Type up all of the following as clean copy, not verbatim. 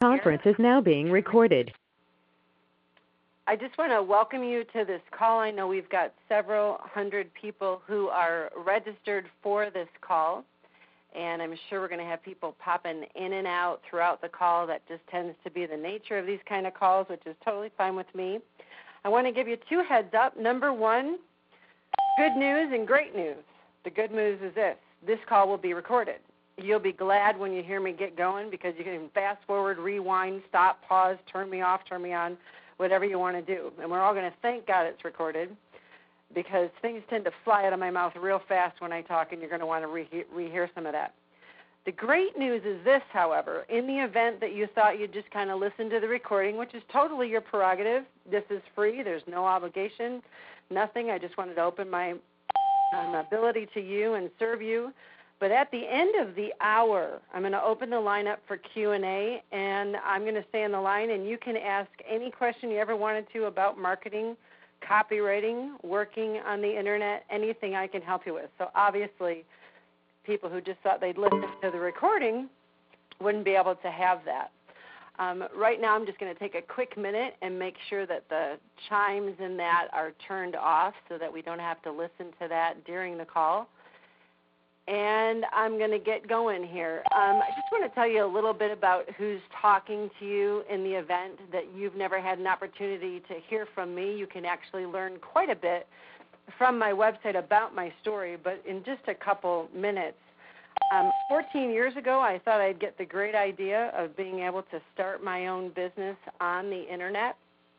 conference is now being recorded. I just want to welcome you to this call. I know we've got several hundred people who are registered for this call, and I'm sure we're going to have people popping in and out throughout the call. That just tends to be the nature of these kind of calls, which is totally fine with me. I want to give you two heads up. Number one, good news and great news. The good news is this call will be recorded. You'll be glad when you hear me get going because you can fast forward, rewind, stop, pause, turn me off, turn me on, whatever you want to do. And we're all going to thank God it's recorded because things tend to fly out of my mouth real fast when I talk, and you're going to want to rehear some of that. The great news is this, however, in the event that you thought you'd just kind of listen to the recording, which is totally your prerogative, this is free, there's no obligation, nothing. I just wanted to open my ability to you and serve you. But at the end of the hour, I'm going to open the line up for Q&A, and I'm going to stay on the line, and you can ask any question you ever wanted to about marketing, copywriting, working on the Internet, anything I can help you with. So obviously, people who just thought they'd listen to the recording wouldn't be able to have that. Right now, I'm just going to take a quick minute and make sure that the chimes in that are turned off so that we don't have to listen to that during the call. And I'm going to get going here. I just want to tell you a little bit about who's talking to you in the event that you've never had an opportunity to hear from me. You can actually learn quite a bit from my website about my story, but in just a couple minutes. 14 years ago, I thought I'd get the great idea of being able to start my own business on the Internet.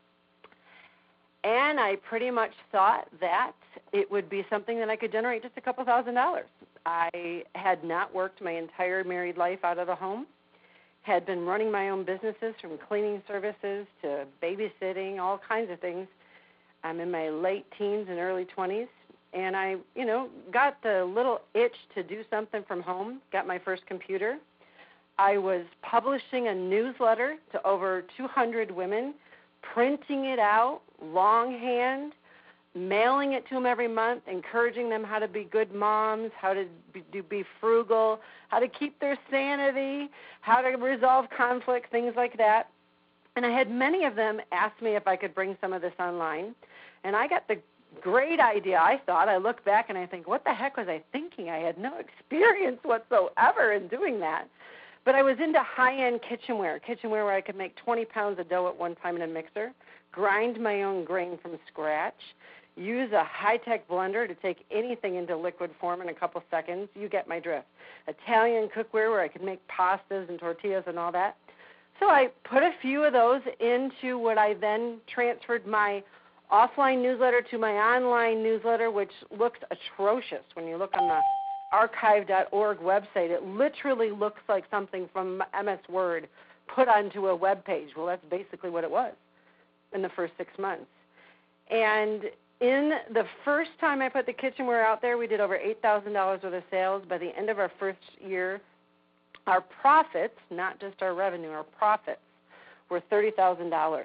And I pretty much thought that it would be something that I could generate just a couple $1,000s. I had not worked my entire married life out of the home, had been running my own businesses from cleaning services to babysitting, all kinds of things. I'm in my late teens and early 20s, and I, got the little itch to do something from home, got my first computer. I was publishing a newsletter to over 200 women, printing it out, longhand, mailing it to them every month, encouraging them how to be good moms, how to be frugal, how to keep their sanity, how to resolve conflict, things like that. And I had many of them ask me if I could bring some of this online. And I got the great idea, I thought. I look back and I think, what the heck was I thinking? I had no experience whatsoever in doing that. But I was into high-end kitchenware where I could make 20 pounds of dough at one time in a mixer, grind my own grain from scratch, use a high-tech blender to take anything into liquid form in a couple seconds. You get my drift. Italian cookware where I could make pastas and tortillas and all that. So I put a few of those into what I then transferred my offline newsletter to my online newsletter, which looks atrocious. When you look on the archive.org website, it literally looks like something from MS Word put onto a web page. Well, that's basically what it was in the first 6 months. And in the first time I put the kitchenware out there, we did over $8,000 worth of sales. By the end of our first year, our profits, not just our revenue, our profits were $30,000.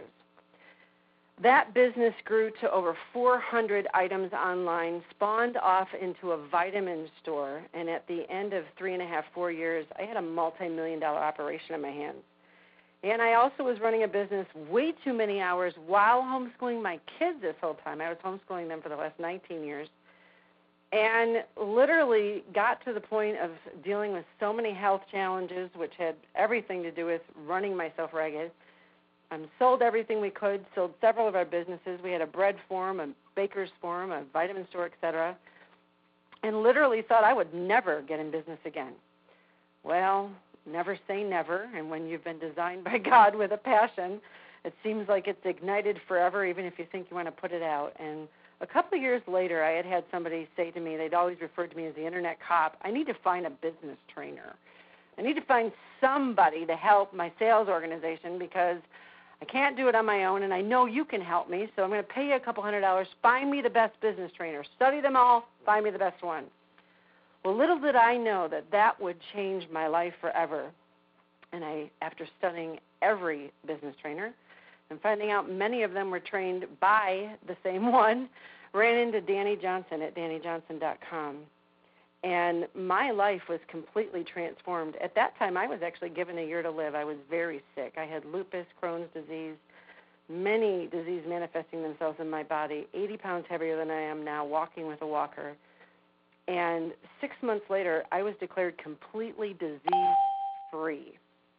That business grew to over 400 items online, spawned off into a vitamin store, and at the end of 3.5, 4 years, I had a multi-million-dollar operation in my hands. And I also was running a business way too many hours while homeschooling my kids this whole time. I was homeschooling them for the last 19 years. And literally got to the point of dealing with so many health challenges, which had everything to do with running myself ragged. Sold everything we could, sold several of our businesses. We had a bread farm, a baker's farm, a vitamin store, etc. And literally thought I would never get in business again. Well, never say never, and when you've been designed by God with a passion, it seems like it's ignited forever, even if you think you want to put it out. And a couple of years later, I had somebody say to me, they'd always referred to me as the Internet cop, I need to find a business trainer. I need to find somebody to help my sales organization because I can't do it on my own, and I know you can help me, so I'm going to pay you a couple $100. Find me the best business trainer. Study them all. Find me the best one. Well, little did I know that that would change my life forever. And after studying every business trainer and finding out many of them were trained by the same one, ran into Danny Johnson at DannyJohnson.com. And my life was completely transformed. At that time, I was actually given a year to live. I was very sick. I had lupus, Crohn's disease, many diseases manifesting themselves in my body, 80 pounds heavier than I am now, walking with a walker. And 6 months later, I was declared completely disease-free.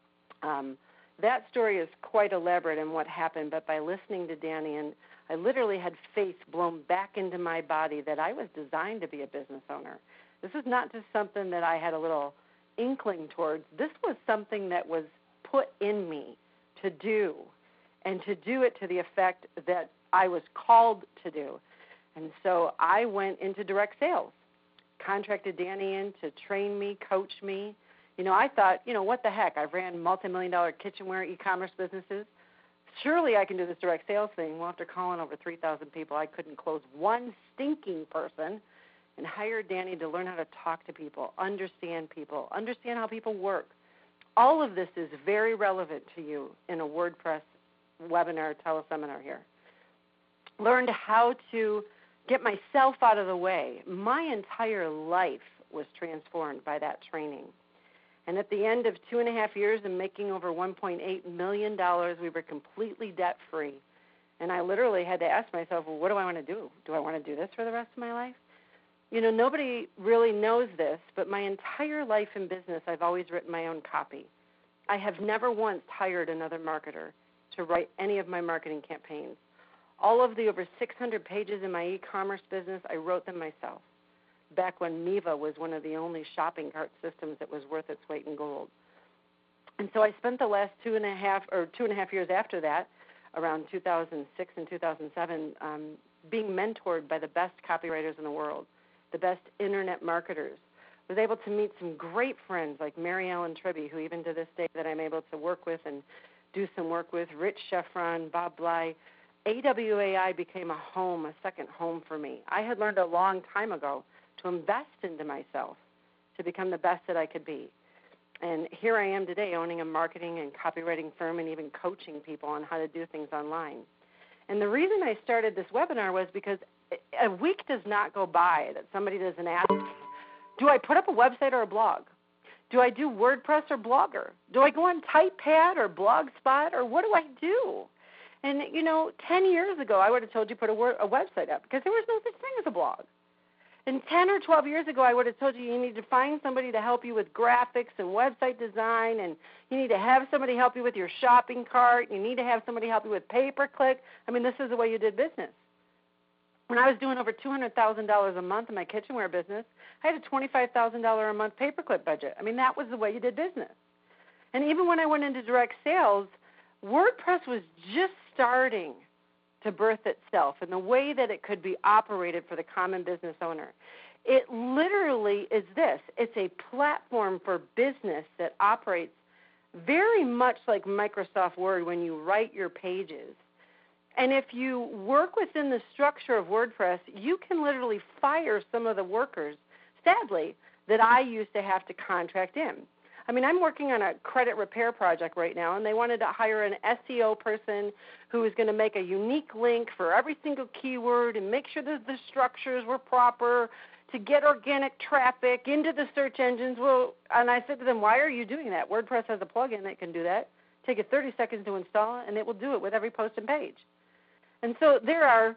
That story is quite elaborate in what happened, but by listening to Danny, and I literally had faith blown back into my body that I was designed to be a business owner. This is not just something that I had a little inkling towards. This was something that was put in me to do, and to do it to the effect that I was called to do. And so I went into direct sales, contracted Danny in to train me, coach me. I thought, what the heck? I've ran multi-million-dollar kitchenware e-commerce businesses. Surely I can do this direct sales thing. Well, after calling over 3,000 people, I couldn't close one stinking person, and hired Danny to learn how to talk to people, understand how people work. All of this is very relevant to you in a WordPress webinar, teleseminar here. Learned how to get myself out of the way. My entire life was transformed by that training. And at the end of 2.5 years and making over $1.8 million, we were completely debt-free. And I literally had to ask myself, well, what do I want to do? Do I want to do this for the rest of my life? Nobody really knows this, but my entire life in business, I've always written my own copy. I have never once hired another marketer to write any of my marketing campaigns. All of the over 600 pages in my e-commerce business, I wrote them myself, back when Miva was one of the only shopping cart systems that was worth its weight in gold. And so I spent the last 2.5 years after that, around 2006 and 2007, being mentored by the best copywriters in the world, the best internet marketers. I was able to meet some great friends like Mary Ellen Tribby, who even to this day that I'm able to work with and do some work with, Rich Sheffron, Bob Bly. AWAI became a home, a second home for me. I had learned a long time ago to invest into myself to become the best that I could be. And here I am today owning a marketing and copywriting firm and even coaching people on how to do things online. And the reason I started this webinar was because a week does not go by that somebody doesn't ask me, do I put up a website or a blog? Do I do WordPress or Blogger? Do I go on TypePad or Blogspot, or what do I do? And, 10 years ago, I would have told you put a website up because there was no such thing as a blog. And 10 or 12 years ago, I would have told you need to find somebody to help you with graphics and website design, and you need to have somebody help you with your shopping cart. You need to have somebody help you with pay-per-click. This is the way you did business. When I was doing over $200,000 a month in my kitchenware business, I had a $25,000 a month pay-per-click budget. That was the way you did business. And even when I went into direct sales, WordPress was just starting to birth itself in the way that it could be operated for the common business owner. It literally is this. It's a platform for business that operates very much like Microsoft Word when you write your pages. And if you work within the structure of WordPress, you can literally fire some of the workers, sadly, that I used to have to contract in. I'm working on a credit repair project right now, and they wanted to hire an SEO person who was going to make a unique link for every single keyword and make sure that the structures were proper to get organic traffic into the search engines. Well, and I said to them, why are you doing that? WordPress has a plugin that can do that. Take it 30 seconds to install it, and it will do it with every post and page. And so there are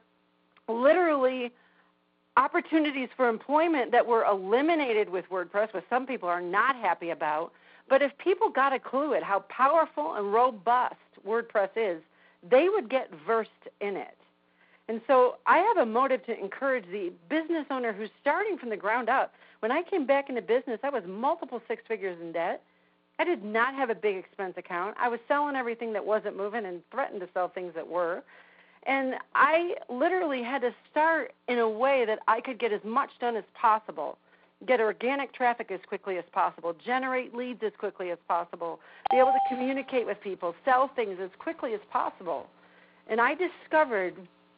literally opportunities for employment that were eliminated with WordPress, which some people are not happy about. But if people got a clue at how powerful and robust WordPress is, they would get versed in it. And so I have a motive to encourage the business owner who's starting from the ground up. When I came back into business, I was multiple six figures in debt. I did not have a big expense account. I was selling everything that wasn't moving and threatened to sell things that were. And I literally had to start in a way that I could get as much done as possible, get organic traffic as quickly as possible, generate leads as quickly as possible, be able to communicate with people, sell things as quickly as possible. And I discovered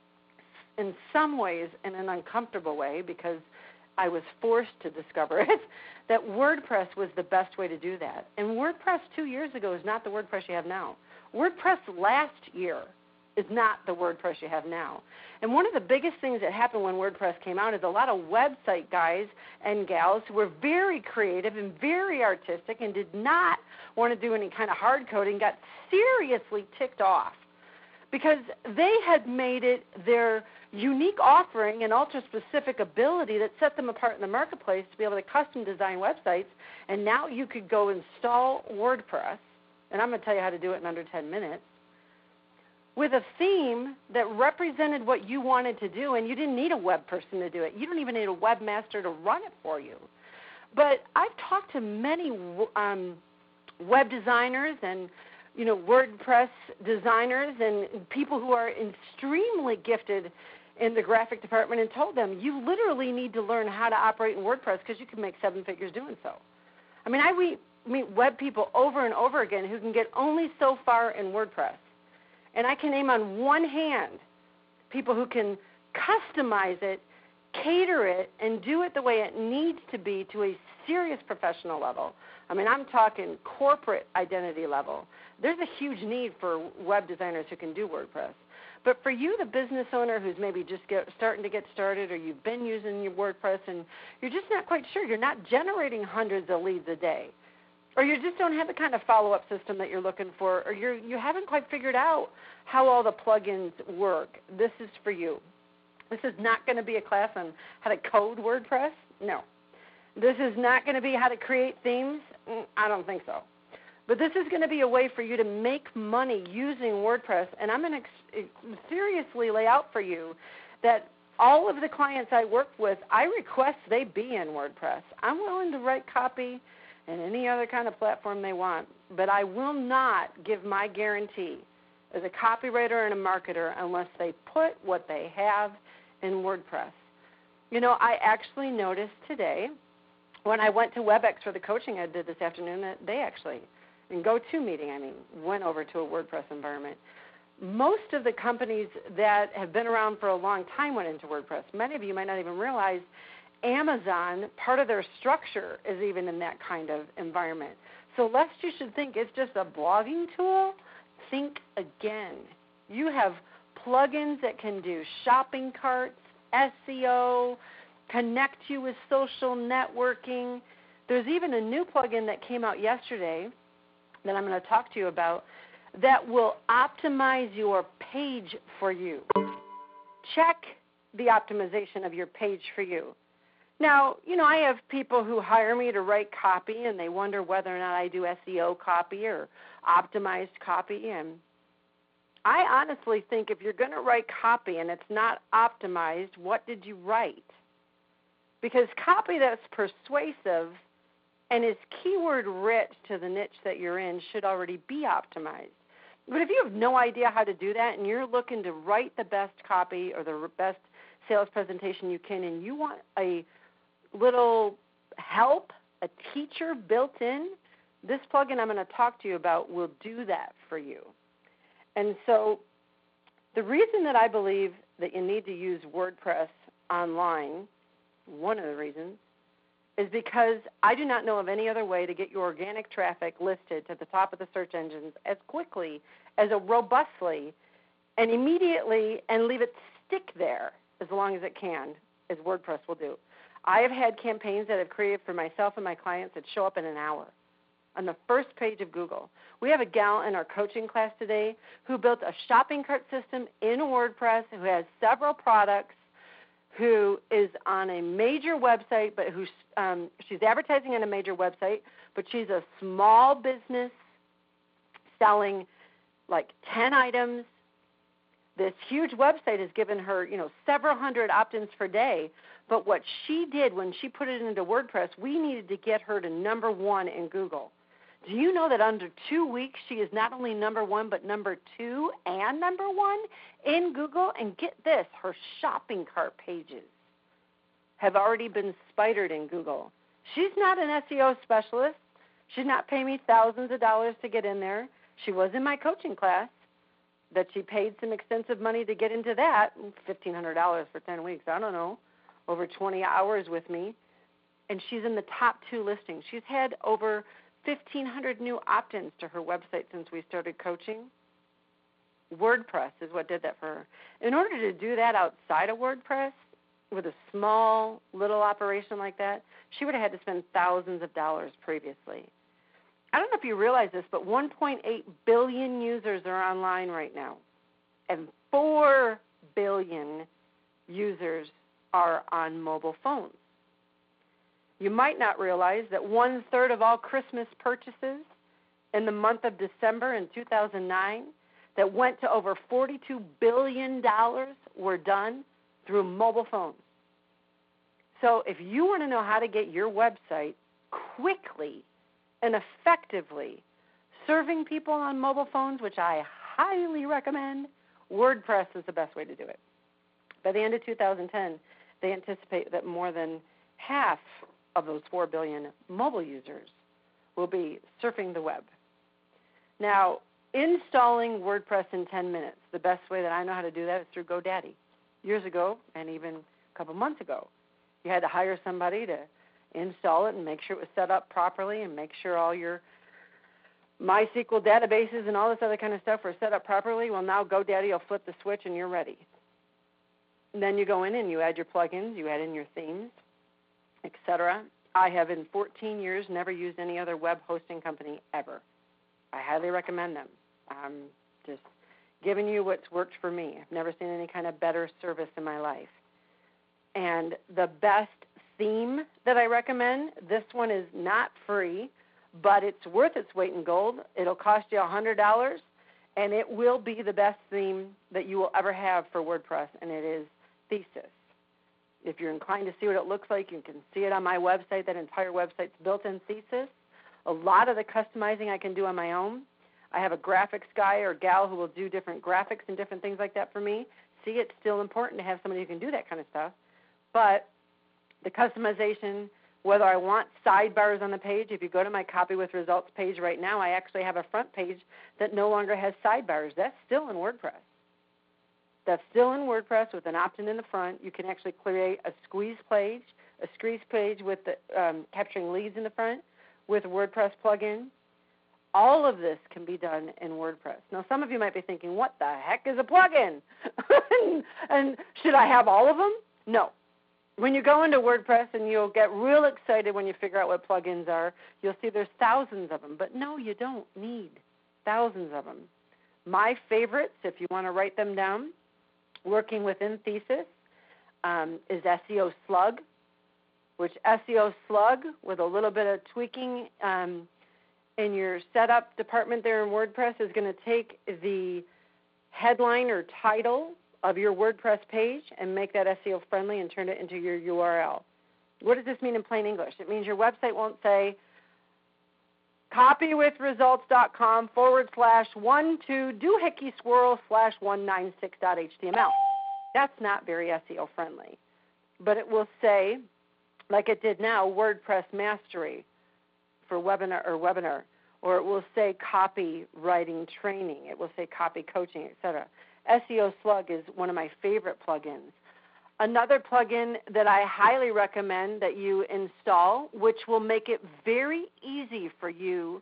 in some ways, in an uncomfortable way, because I was forced to discover it, that WordPress was the best way to do that. And WordPress 2 years ago is not the WordPress you have now. WordPress last year is not the WordPress you have now. And one of the biggest things that happened when WordPress came out is a lot of website guys and gals who were very creative and very artistic and did not want to do any kind of hard coding got seriously ticked off because they had made it their unique offering and ultra-specific ability that set them apart in the marketplace to be able to custom design websites. And now you could go install WordPress, and I'm going to tell you how to do it in under 10 minutes, with a theme that represented what you wanted to do, and you didn't need a web person to do it. You don't even need a webmaster to run it for you. But I've talked to many web designers and WordPress designers and people who are extremely gifted in the graphic department and told them you literally need to learn how to operate in WordPress because you can make 7 figures doing so. I mean, I meet web people over and over again who can get only so far in WordPress. And I can name on one hand people who can customize it, cater it, and do it the way it needs to be to a serious professional level. I mean, I'm talking corporate identity level. There's a huge need for web designers who can do WordPress. But for you, the business owner who's maybe just starting to get started, or you've been using your WordPress and you're just not quite sure, you're not generating hundreds of leads a day, or you just don't have the kind of follow-up system that you're looking for, or you haven't quite figured out how all the plugins work, this is for you. This is not going to be a class on how to code WordPress. No. This is not going to be how to create themes. I don't think so. But this is going to be a way for you to make money using WordPress, and I'm going to seriously lay out for you that all of the clients I work with, I request they be in WordPress. I'm willing to write copy and any other kind of platform they want, but I will not give my guarantee as a copywriter and a marketer unless they put what they have in WordPress. I actually noticed today when I went to WebEx for the coaching I did this afternoon that they actually, in GoToMeeting, went over to a WordPress environment. Most of the companies that have been around for a long time went into WordPress. Many of you might not even realize Amazon, part of their structure is even in that kind of environment. So lest you should think it's just a blogging tool, think again. You have plugins that can do shopping carts, SEO, connect you with social networking. There's even a new plugin that came out yesterday that I'm going to talk to you about that will optimize your page for you. Check the optimization of your page for you. Now, I have people who hire me to write copy, and they wonder whether or not I do SEO copy or optimized copy. And I honestly think if you're going to write copy and it's not optimized, what did you write? Because copy that's persuasive and is keyword rich to the niche that you're in should already be optimized. But if you have no idea how to do that and you're looking to write the best copy or the best sales presentation you can, and you want a little help, a teacher built in, this plugin I'm going to talk to you about will do that for you. And so the reason that I believe that you need to use WordPress online, one of the reasons, is because I do not know of any other way to get your organic traffic listed to the top of the search engines as quickly, as robustly, and immediately, and leave it stick there as long as it can, as WordPress will do. I have had campaigns that I've created for myself and my clients that show up in an hour on the first page of Google. We have a gal in our coaching class today who built a shopping cart system in WordPress, who has several products, who is on a major website, but she's advertising on a major website, but she's a small business selling like 10 items. This huge website has given her, several hundred opt-ins per day. But what she did when she put it into WordPress, we needed to get her to number 1 in Google. Do you know that under 2 weeks she is not only number 1 but number 2 and number 1 in Google? And get this, her shopping cart pages have already been spidered in Google. She's not an SEO specialist. She's not paying me thousands of dollars to get in there. She was in my coaching class that she paid some extensive money to get into that, $1,500 for 10 weeks, I don't know, over 20 hours with me, and she's in the top 2 listings. She's had over 1,500 new opt-ins to her website since we started coaching. WordPress is what did that for her. In order to do that outside of WordPress, with a small little operation like that, she would have had to spend thousands of dollars previously. I don't know if you realize this, but 1.8 billion users are online right now, and 4 billion users are on mobile phones. You might not realize that 1/3 of all Christmas purchases in the month of December in 2009 that went to over $42 billion were done through mobile phones. So if you want to know how to get your website quickly and effectively serving people on mobile phones, which I highly recommend, WordPress is the best way to do it. By the end of 2010, they anticipate that more than half of those 4 billion mobile users will be surfing the web. Now, installing WordPress in 10 minutes, the best way that I know how to do that is through GoDaddy. Years ago, and even a couple months ago, you had to hire somebody to install it and make sure it was set up properly and make sure all your MySQL databases and all this other kind of stuff were set up properly. Well, now GoDaddy will flip the switch and you're ready. And then you go in and you add your plugins, you add in your themes, etc. I have in 14 years never used any other web hosting company ever. I highly recommend them. I'm just giving you what's worked for me. I've never seen any kind of better service in my life. And the best theme that I recommend, this one is not free, but it's worth its weight in gold. It'll cost you $100, and it will be the best theme that you will ever have for WordPress, and it is Thesis. If you're inclined to see what it looks like, you can see it on my website. That entire website's built in Thesis. A lot of the customizing I can do on my own. I have a graphics guy or gal who will do different graphics and different things like that for me. See, it's still important to have somebody who can do that kind of stuff. But the customization, whether I want sidebars on the page, if you go to my Copy with Results page right now, I actually have a front page that no longer has sidebars. That's still in WordPress. That's still in WordPress with an opt-in in the front. You can actually create a squeeze page with the, capturing leads in the front with a WordPress plugin. All of this can be done in WordPress. Now, some of you might be thinking, what the heck is a plugin? and should I have all of them? No. When you go into WordPress, and you'll get real excited when you figure out what plugins are, you'll see there's thousands of them. But no, you don't need thousands of them. My favorites, if you want to write them down, working within Thesis, is SEO Slug, which SEO Slug, with a little bit of tweaking in your setup department there in WordPress, is going to take the headline or title of your WordPress page and make that SEO friendly and turn it into your URL. What does this mean in plain English? It means your website won't say copywithresults.com/12doohickey/196.html. That's not very SEO friendly. But it will say, like it did now, WordPress Mastery for webinar, or it will say copywriting training. It will say copy coaching, etc. SEO Slug is one of my favorite plugins. Another plugin that I highly recommend that you install, which will make it very easy for you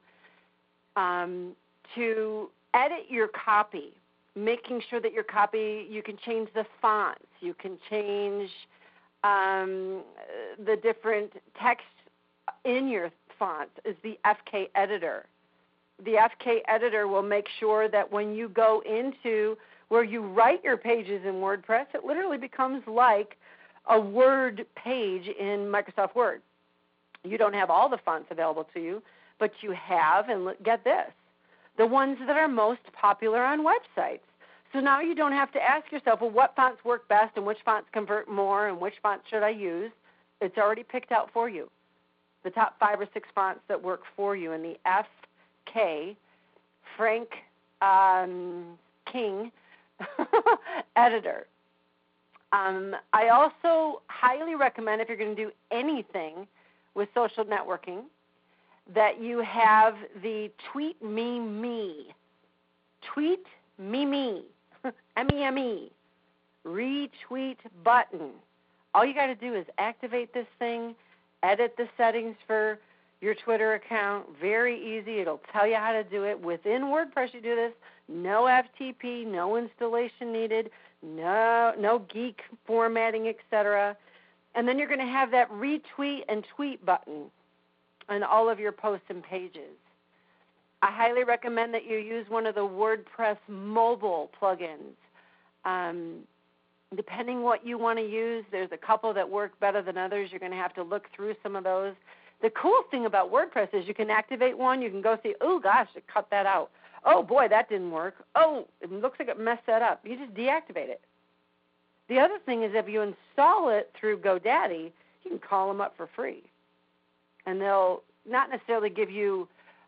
to edit your copy, making sure that your copy, you can change the fonts, you can change the different text in your fonts, is the FK Editor. The FK Editor will make sure that when you go into where you write your pages in WordPress, it literally becomes like a Word page in Microsoft Word. You don't have all the fonts available to you, but you have, and get this, the ones that are most popular on websites. So now you don't have to ask yourself, well, what fonts work best and which fonts convert more and which fonts should I use? It's already picked out for you. The top 5 or 6 fonts that work for you in the FK, Frank King Editor. I also highly recommend, if you're going to do anything with social networking, that you have the Tweet Me, M-E-M-E, retweet button. All you got to do is activate this thing, edit the settings for your Twitter account. Very easy. It'll tell you how to do it. Within WordPress, you do this. No FTP, no installation needed, no geek formatting, etc. And then you're going to have that retweet and tweet button on all of your posts and pages. I highly recommend that you use one of the WordPress mobile plugins. Depending what you want to use, there's a couple that work better than others. You're going to have to look through some of those. The cool thing about WordPress is you can activate one. You can go see, oh, gosh, it cut that out. Oh, boy, that didn't work. Oh, it looks like it messed that up. You just deactivate it. The other thing is if you install it through GoDaddy, you can call them up for free. And they'll not necessarily give you,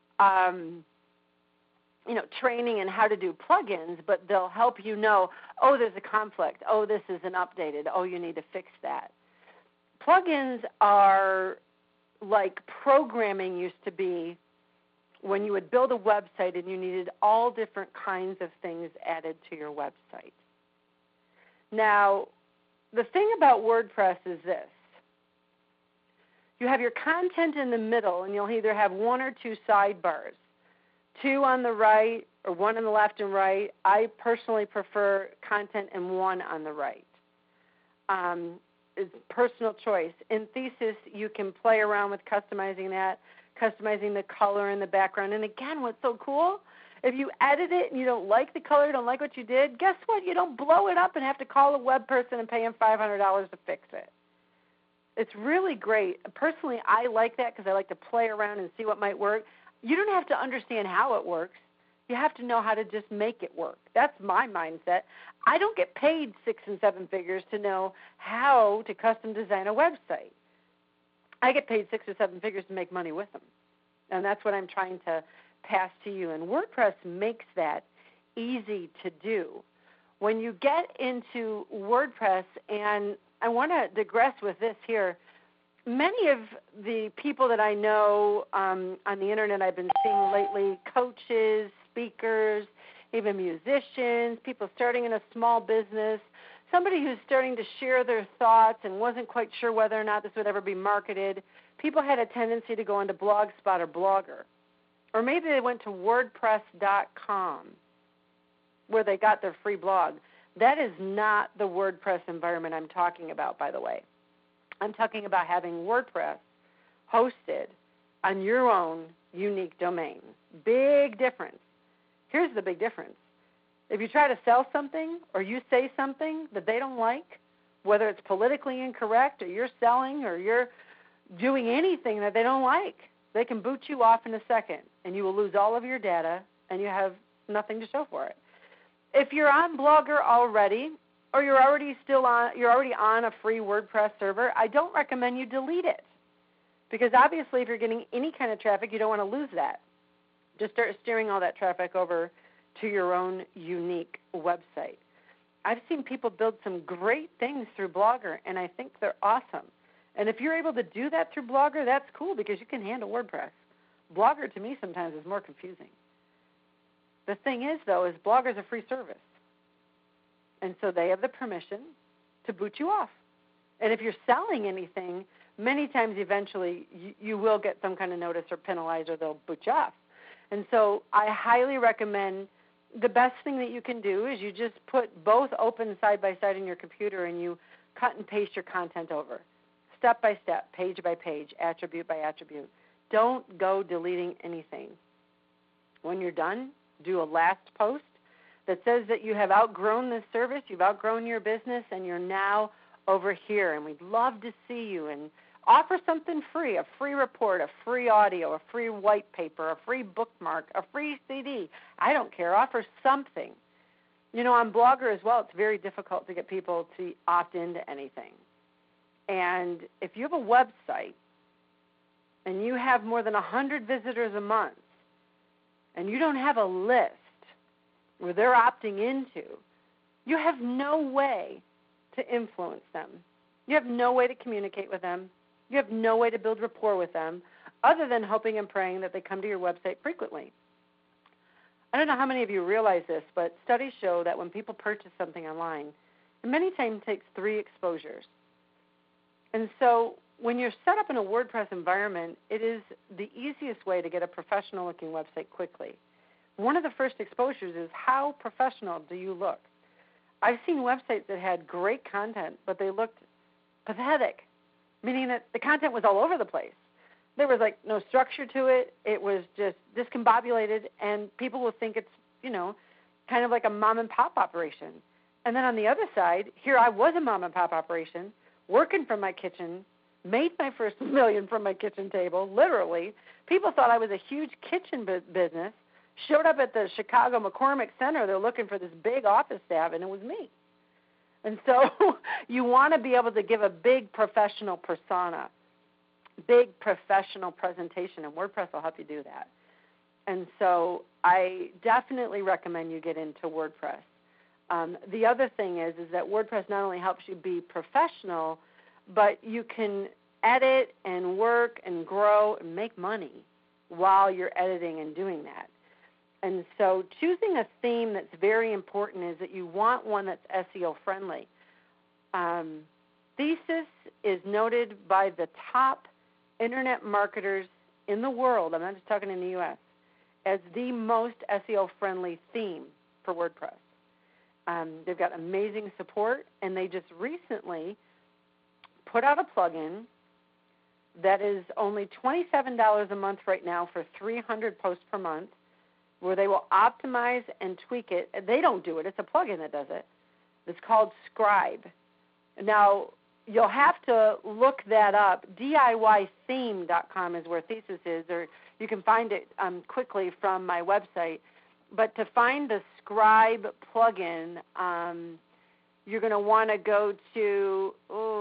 training in how to do plugins, but they'll help you know, oh, there's a conflict. Oh, this isn't updated. Oh, you need to fix that. Plugins are like programming used to be when you would build a website and you needed all different kinds of things added to your website. Now, the thing about WordPress is this. You have your content in the middle, and you'll either have one or two sidebars, two on the right or one on the left and right. I personally prefer content and one on the right. It's personal choice. In Thesis, you can play around with customizing that, customizing the color in the background. And again, what's so cool, if you edit it and you don't like the color, don't like what you did, guess what? You don't blow it up and have to call a web person and pay him $500 to fix it. It's really great. Personally, I like that because I like to play around and see what might work. You don't have to understand how it works. You have to know how to just make it work. That's my mindset. I don't get paid 6 and 7 figures to know how to custom design a website. I get paid 6 or 7 figures to make money with them. And that's what I'm trying to pass to you. And WordPress makes that easy to do. When you get into WordPress, and I want to digress with this here, many of the people that I know on the internet I've been seeing lately, coaches, speakers, even musicians, people starting in a small business, somebody who's starting to share their thoughts and wasn't quite sure whether or not this would ever be marketed, people had a tendency to go into Blogspot or Blogger. Or maybe they went to WordPress.com where they got their free blog. That is not the WordPress environment I'm talking about, by the way. I'm talking about having WordPress hosted on your own unique domain. Big difference. Here's the big difference. If you try to sell something or you say something that they don't like, whether it's politically incorrect or you're selling or you're doing anything that they don't like, they can boot you off in a second and you will lose all of your data and you have nothing to show for it. If you're on Blogger already, or you're already on a free WordPress server, I don't recommend you delete it. Because obviously if you're getting any kind of traffic, you don't want to lose that. Just start steering all that traffic over to your own unique website. I've seen people build some great things through Blogger, and I think they're awesome. And if you're able to do that through Blogger, that's cool because you can handle WordPress. Blogger to me sometimes is more confusing. The thing is, though, is Blogger is a free service. And so they have the permission to boot you off. And if you're selling anything, many times eventually you will get some kind of notice or penalized or they'll boot you off. And so I highly recommend the best thing that you can do is you just put both open side by side in your computer and you cut and paste your content over, step by step, page by page, attribute by attribute. Don't go deleting anything. When you're done, do a last post that says that you have outgrown this service, you've outgrown your business, and you're now over here, and we'd love to see you, and offer something free, a free report, a free audio, a free white paper, a free bookmark, a free CD. I don't care. Offer something. You know, on Blogger as well, it's very difficult to get people to opt into anything. And if you have a website and you have more than 100 visitors a month and you don't have a list where they're opting into, you have no way to influence them. You have no way to communicate with them. You have no way to build rapport with them other than hoping and praying that they come to your website frequently. I don't know how many of you realize this, but studies show that when people purchase something online, it many times takes 3 exposures. And so when you're set up in a WordPress environment, it is the easiest way to get a professional-looking website quickly. One of the first exposures is how professional do you look? I've seen websites that had great content, but they looked pathetic, meaning that the content was all over the place. There was like no structure to it. It was just discombobulated, and people will think it's, kind of like a mom and pop operation. And then on the other side, here I was a mom and pop operation, working from my kitchen, made my first $1 million from my kitchen table, literally. People thought I was a huge kitchen business, showed up at the Chicago McCormick Center. They're looking for this big office staff, and it was me. And so you want to be able to give a big professional persona, big professional presentation, and WordPress will help you do that. And so I definitely recommend you get into WordPress. The other thing is that WordPress not only helps you be professional, but you can edit and work and grow and make money while you're editing and doing that. And so choosing a theme that's very important is that you want one that's SEO friendly. Thesis is noted by the top internet marketers in the world, I'm not just talking in the U.S., as the most SEO-friendly theme for WordPress. They've got amazing support, and they just recently put out a plugin that is only $27 a month right now for 300 posts per month, where they will optimize and tweak it. They don't do it. It's a plugin that does it. It's called Scribe. Now, you'll have to look that up. DIYtheme.com is where Thesis is, or you can find it quickly from my website. But to find the Scribe plugin, you're going to want to go to,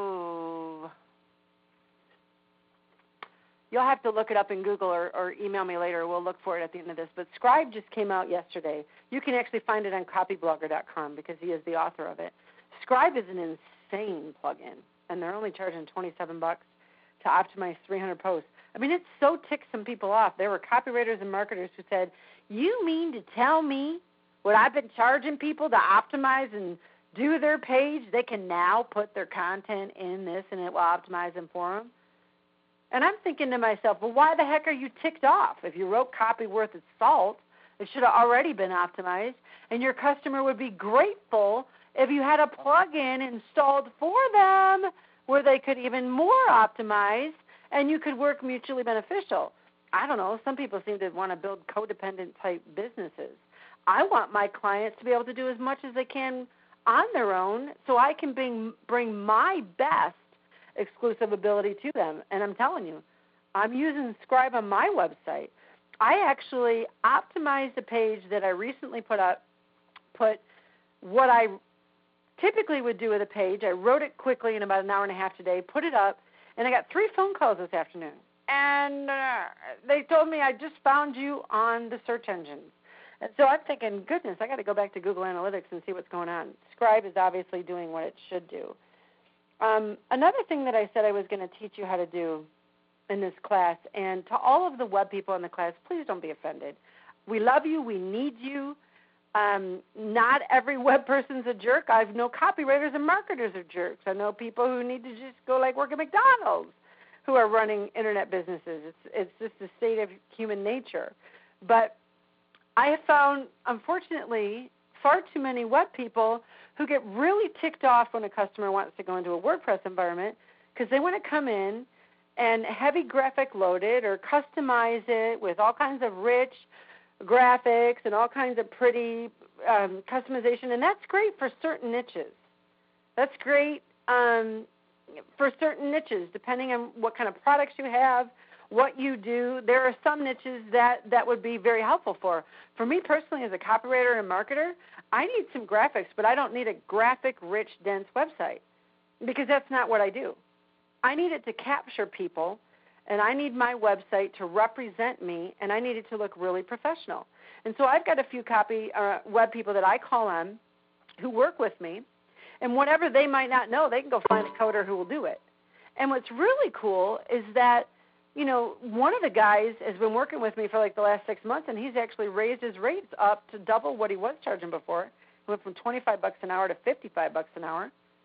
you'll have to look it up in Google or email me later. We'll look for it at the end of this. But Scribe just came out yesterday. You can actually find it on copyblogger.com because he is the author of it. Scribe is an insane plugin, and they're only charging $27 to optimize 300 posts. I mean, it so ticks some people off. There were copywriters and marketers who said, you mean to tell me what I've been charging people to optimize and do their page, they can now put their content in this and it will optimize them for them? And I'm thinking to myself, well, why the heck are you ticked off? If you wrote copy worth its salt, it should have already been optimized, and your customer would be grateful if you had a plugin installed for them where they could even more optimize and you could work mutually beneficial. I don't know. Some people seem to want to build codependent-type businesses. I want my clients to be able to do as much as they can on their own so I can bring my best exclusive ability to them. And I'm telling you, I'm using Scribe on my website. I actually optimized a page that I recently put what I typically would do with a page. I wrote it quickly in about an hour and a half today, put it up, and I got 3 phone calls this afternoon. And they told me, I just found you on the search engines. And so I'm thinking, goodness, I got to go back to Google Analytics and see what's going on. Scribe is obviously doing what it should do. Another thing that I said I was going to teach you how to do in this class, and to all of the web people in the class, please don't be offended. We love you. We need you. Not every web person's a jerk. I know copywriters and marketers are jerks. I know people who need to just go like work at McDonald's who are running internet businesses. It's just a state of human nature. But I have found, unfortunately, far too many web people who get really ticked off when a customer wants to go into a WordPress environment because they want to come in and heavy graphic load it or customize it with all kinds of rich graphics and all kinds of pretty customization. And that's great for certain niches. That's great for certain niches, depending on what kind of products you have, what you do. There are some niches that would be very helpful for. For me personally, as a copywriter and marketer, I need some graphics, but I don't need a graphic-rich, dense website because that's not what I do. I need it to capture people, and I need my website to represent me, and I need it to look really professional. And so I've got a few web people that I call on who work with me, and whatever they might not know, they can go find a coder who will do it. And what's really cool is that, you know, one of the guys has been working with me for like the last 6 months, and he's actually raised his rates up to double what he was charging before. He went from $25 an hour to $55 an hour.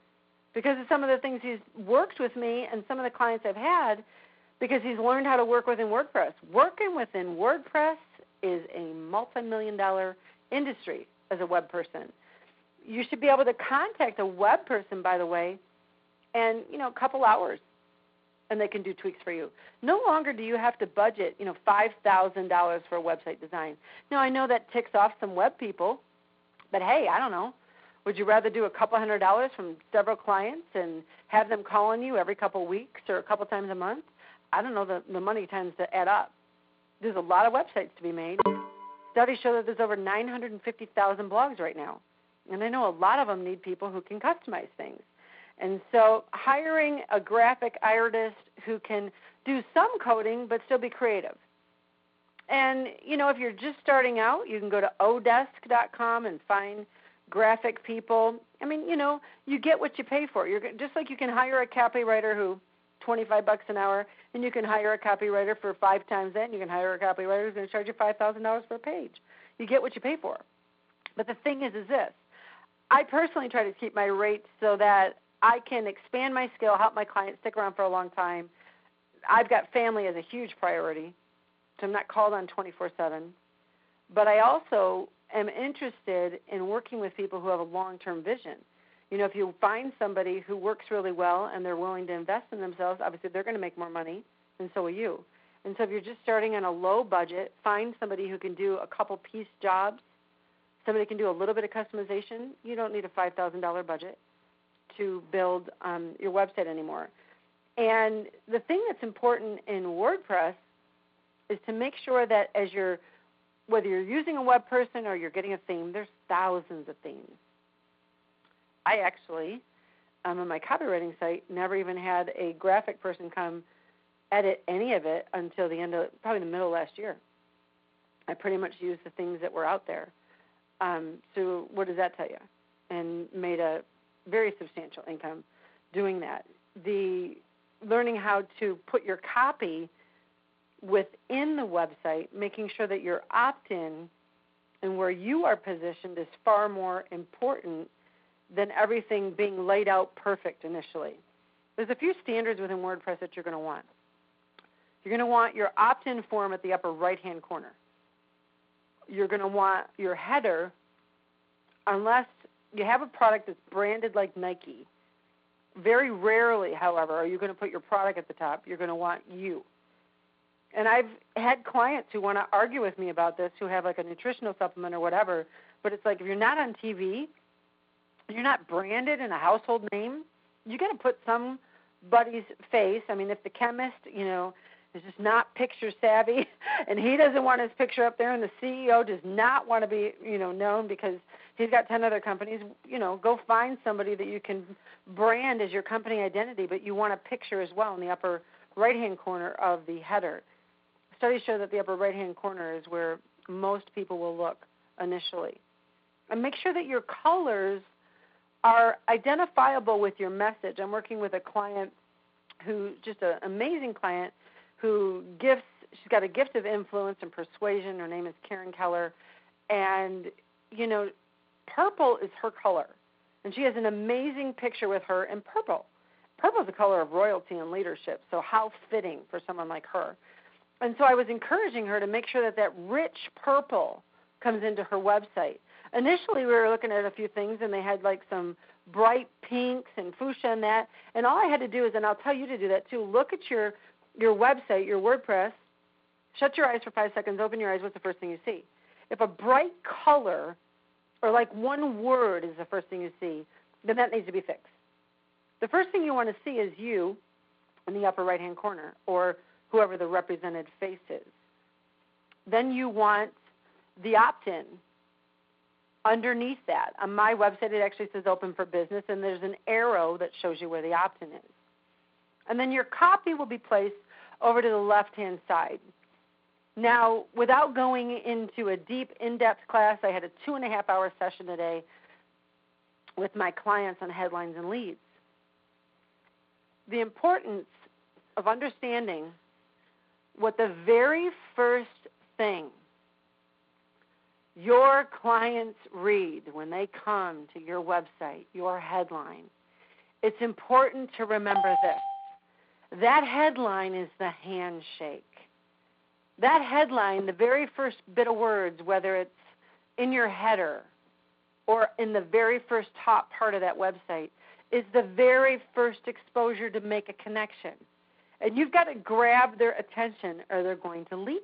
because of some of the things he's worked with me and some of the clients I've had, because he's learned how to work within WordPress. Working within WordPress is a multi-million-dollar industry as a web person. You should be able to contact a web person, by the way, and, a couple hours, and they can do tweaks for you. No longer do you have to budget, $5,000 for a website design. Now, I know that ticks off some web people, but hey, I don't know. Would you rather do a couple $100 from several clients and have them calling you every couple weeks or a couple times a month? I don't know. The money tends to add up. There's a lot of websites to be made. Studies show that there's over 950,000 blogs right now. And I know a lot of them need people who can customize things. And so hiring a graphic artist who can do some coding but still be creative. And, if you're just starting out, you can go to odesk.com and find graphic people. I mean, you get what you pay for. You're just like you can hire a copywriter who $25 an hour, and you can hire a copywriter for 5 times that, and you can hire a copywriter who's going to charge you $5,000 per page. You get what you pay for. But the thing is this. I personally try to keep my rates so that I can expand my skill, help my clients stick around for a long time. I've got family as a huge priority, so I'm not called on 24/7. But I also am interested in working with people who have a long-term vision. If you find somebody who works really well and they're willing to invest in themselves, obviously they're going to make more money, and so will you. And so if you're just starting on a low budget, find somebody who can do a couple piece jobs. Somebody can do a little bit of customization. You don't need a $5,000 budget to build your website anymore. And the thing that's important in WordPress is to make sure that whether you're using a web person or you're getting a theme, there's thousands of themes. I actually, on my copywriting site, never even had a graphic person come edit any of it until probably the middle of last year. I pretty much used the things that were out there. So what does that tell you? And made a very substantial income doing that. The learning how to put your copy within the website, making sure that your opt-in and where you are positioned is far more important than everything being laid out perfect initially. There's a few standards within WordPress that you're going to want. You're going to want your opt-in form at the upper right-hand corner. You're going to want your header, unless you have a product that's branded like Nike. Very rarely, however, are you going to put your product at the top. You're going to want you. And I've had clients who want to argue with me about this, who have like a nutritional supplement or whatever, but it's like if you're not on TV, you're not branded in a household name, you got to put somebody's face. I mean, if the chemist, is just not picture savvy and he doesn't want his picture up there and the CEO does not want to be, known because he's got 10 other companies, go find somebody that you can brand as your company identity, but you want a picture as well in the upper right-hand corner of the header. Studies show that the upper right-hand corner is where most people will look initially. And make sure that your colors are identifiable with your message. I'm working with a client who, just an amazing client, who she's got a gift of influence and persuasion. Her name is Karen Keller. And, purple is her color. And she has an amazing picture with her in purple. Purple is the color of royalty and leadership, so how fitting for someone like her. And so I was encouraging her to make sure that rich purple comes into her website. Initially, we were looking at a few things, and they had like some bright pinks and fuchsia and that. And all I had to do is, and I'll tell you to do that too, look at your website, your WordPress, shut your eyes for 5 seconds, open your eyes, what's the first thing you see? If a bright color or like one word is the first thing you see, then that needs to be fixed. The first thing you want to see is you in the upper right-hand corner, or whoever the represented face is. Then you want the opt-in underneath that. On my website, it actually says open for business, and there's an arrow that shows you where the opt-in is. And then your copy will be placed over to the left-hand side. Now, without going into a deep, in-depth class, I had a 2.5-hour session today with my clients on headlines and leads. The importance of understanding what the very first thing your clients read when they come to your website, your headline, it's important to remember this. That headline is the handshake. That headline, the very first bit of words, whether it's in your header or in the very first top part of that website, is the very first exposure to make a connection. And you've got to grab their attention or they're going to leave.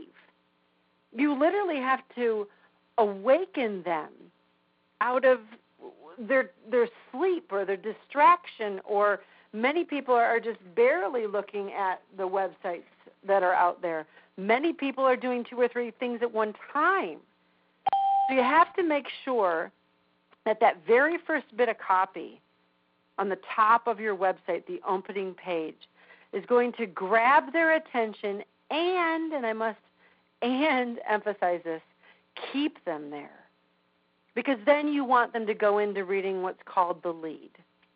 You literally have to awaken them out of their sleep or their distraction, or many people are just barely looking at the websites that are out there. Many people are doing 2 or 3 things at one time. So you have to make sure that that very first bit of copy on the top of your website, the opening page, is going to grab their attention and I must emphasize this, keep them there. Because then you want them to go into reading what's called the lead.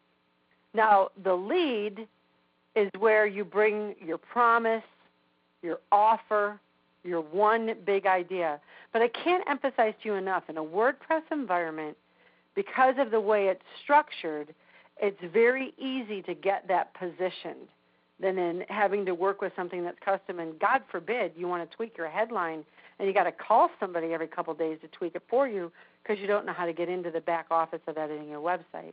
Now, the lead is where you bring your promise, your offer, your one big idea. But I can't emphasize to you enough, in a WordPress environment, because of the way it's structured, it's very easy to get that positioned than in having to work with something that's custom. And God forbid you want to tweak your headline and you got to call somebody every couple of days to tweak it for you because you don't know how to get into the back office of editing your website.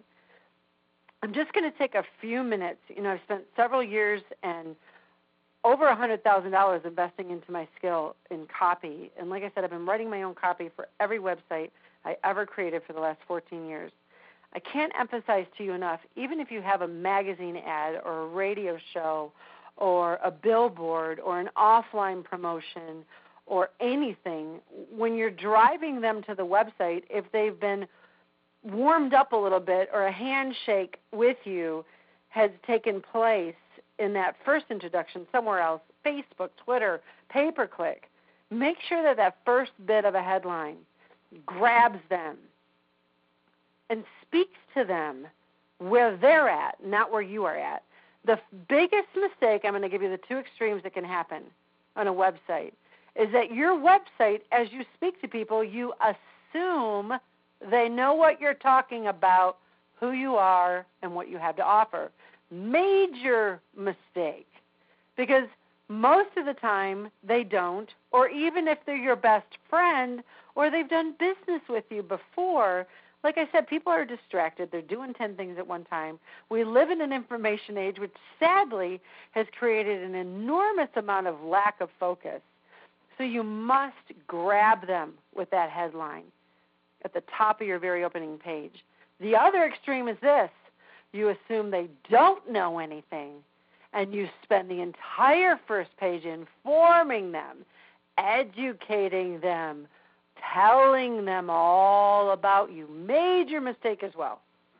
I'm just going to take a few minutes. I've spent several years and over $100,000 investing into my skill in copy. And like I said, I've been writing my own copy for every website I ever created for the last 14 years. I can't emphasize to you enough, even if you have a magazine ad or a radio show or a billboard or an offline promotion or anything, when you're driving them to the website, if they've been warmed up a little bit or a handshake with you has taken place in that first introduction somewhere else, Facebook, Twitter, pay-per-click, make sure that that first bit of a headline grabs them and speaks to them where they're at, not where you are at. The biggest mistake, I'm going to give you the 2 extremes that can happen on a website, is that your website, as you speak to people, you assume they know what you're talking about, who you are, and what you have to offer. Major mistake, because most of the time they don't, or even if they're your best friend or they've done business with you before, like I said, people are distracted. They're doing 10 things at one time. We live in an information age which sadly has created an enormous amount of lack of focus. So you must grab them with that headline at the top of your very opening page. The other extreme is this. You assume they don't know anything, and you spend the entire first page informing them, educating them, telling them all about you. Major mistake as well.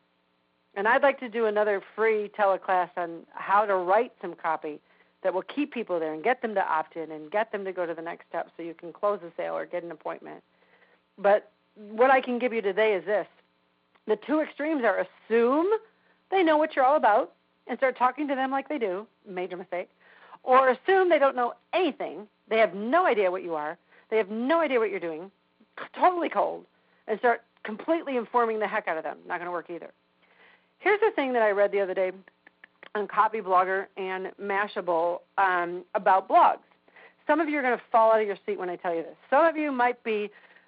And I'd like to do another free teleclass on how to write some copy that will keep people there and get them to opt in and get them to go to the next step so you can close a sale or get an appointment. But what I can give you today is this. The 2 extremes are assume they know what you're all about and start talking to them like they do, major mistake, or assume they don't know anything, they have no idea what you are, they have no idea what you're doing, totally cold, and start completely informing the heck out of them. Not going to work either. Here's the thing that I read the other day on Copy Blogger and Mashable about blogs. Some of you are going to fall out of your seat when I tell you this. Some of you might be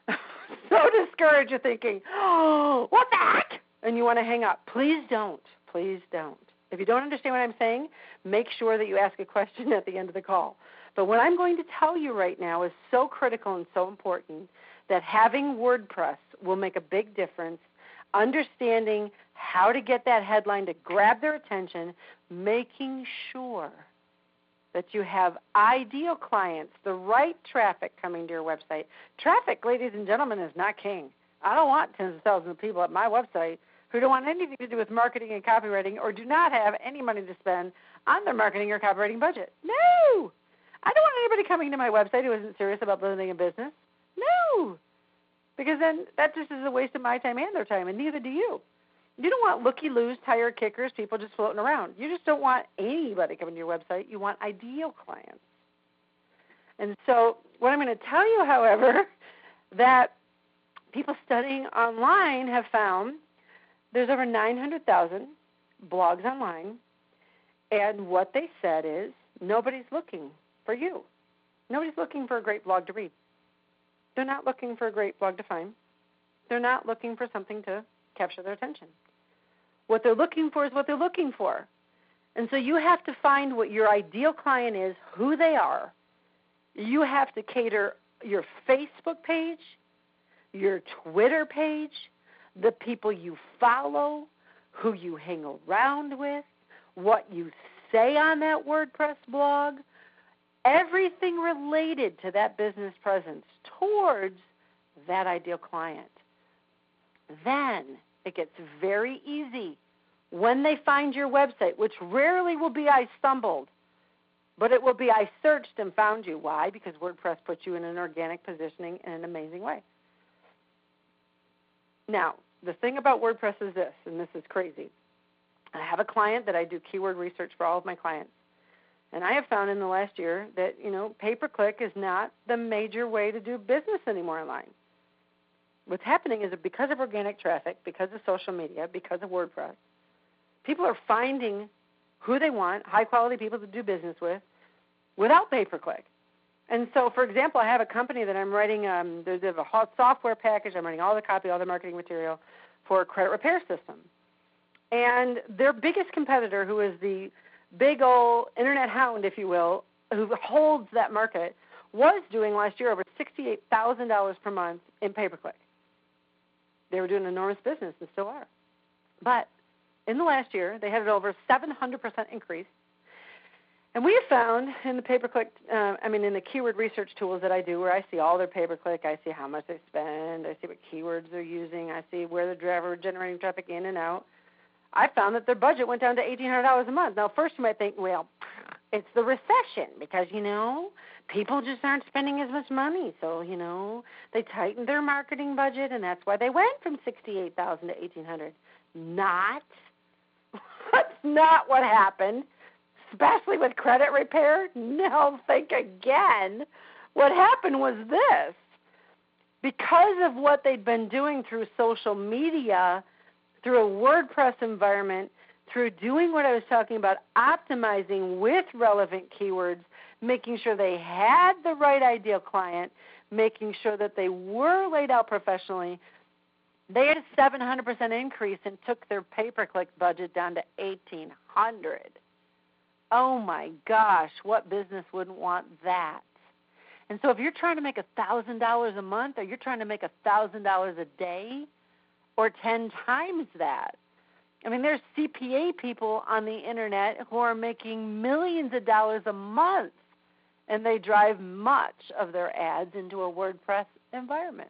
so discouraged you're thinking, oh, what the heck? And you want to hang up. Please don't. Please don't. If you don't understand what I'm saying, make sure that you ask a question at the end of the call. But what I'm going to tell you right now is so critical and so important that having WordPress will make a big difference, understanding how to get that headline to grab their attention, making sure that you have ideal clients, the right traffic coming to your website. Traffic, ladies and gentlemen, is not king. I don't want tens of thousands of people at my website who don't want anything to do with marketing and copywriting or do not have any money to spend on their marketing or copywriting budget. No! I don't want anybody coming to my website who isn't serious about building a business. No! Because then that just is a waste of my time and their time, and neither do you. You don't want looky-loos, tire kickers, people just floating around. You just don't want anybody coming to your website. You want ideal clients. And so what I'm going to tell you, however, that people studying online have found there's over 900,000 blogs online, and what they said is nobody's looking for you. Nobody's looking for a great blog to read. They're not looking for a great blog to find. They're not looking for something to capture their attention. What they're looking for is what they're looking for. And so you have to find what your ideal client is, who they are. You have to cater your Facebook page, your Twitter page, the people you follow, who you hang around with, what you say on that WordPress blog, everything related to that business presence towards that ideal client. Then it gets very easy when they find your website, which rarely will be I stumbled, but it will be I searched and found you. Why? Because WordPress puts you in an organic positioning in an amazing way. Now, the thing about WordPress is this, and this is crazy. I have a client that I do keyword research for all of my clients. And I have found in the last year that, pay-per-click is not the major way to do business anymore online. What's happening is that because of organic traffic, because of social media, because of WordPress, people are finding who they want, high-quality people to do business with, without pay-per-click. And so, for example, I have a company that I'm writing, there's a software package, I'm writing all the copy, all the marketing material for a credit repair system. And their biggest competitor, who is the big old internet hound, if you will, who holds that market, was doing last year over $68,000 per month in pay-per-click. They were doing an enormous business and still are. But in the last year, they had an over 700% increase. And we have found in the pay-per-click, in the keyword research tools that I do, where I see all their pay-per-click, I see how much they spend, I see what keywords they're using, I see where they're generating traffic in and out. I found that their budget went down to $1,800 a month. Now, first you might think, well, it's the recession because, people just aren't spending as much money. So, they tightened their marketing budget, and that's why they went from $68,000 to $1,800. Not. That's not what happened, especially with credit repair. No, think again. What happened was this. Because of what they'd been doing through social media, through a WordPress environment, through doing what I was talking about, optimizing with relevant keywords, making sure they had the right ideal client, making sure that they were laid out professionally, they had a 700% increase and took their pay-per-click budget down to $1,800. Oh, my gosh, what business wouldn't want that? And so if you're trying to make $1,000 a month or you're trying to make $1,000 a day or 10 times that, there's CPA people on the internet who are making millions of dollars a month, and they drive much of their ads into a WordPress environment.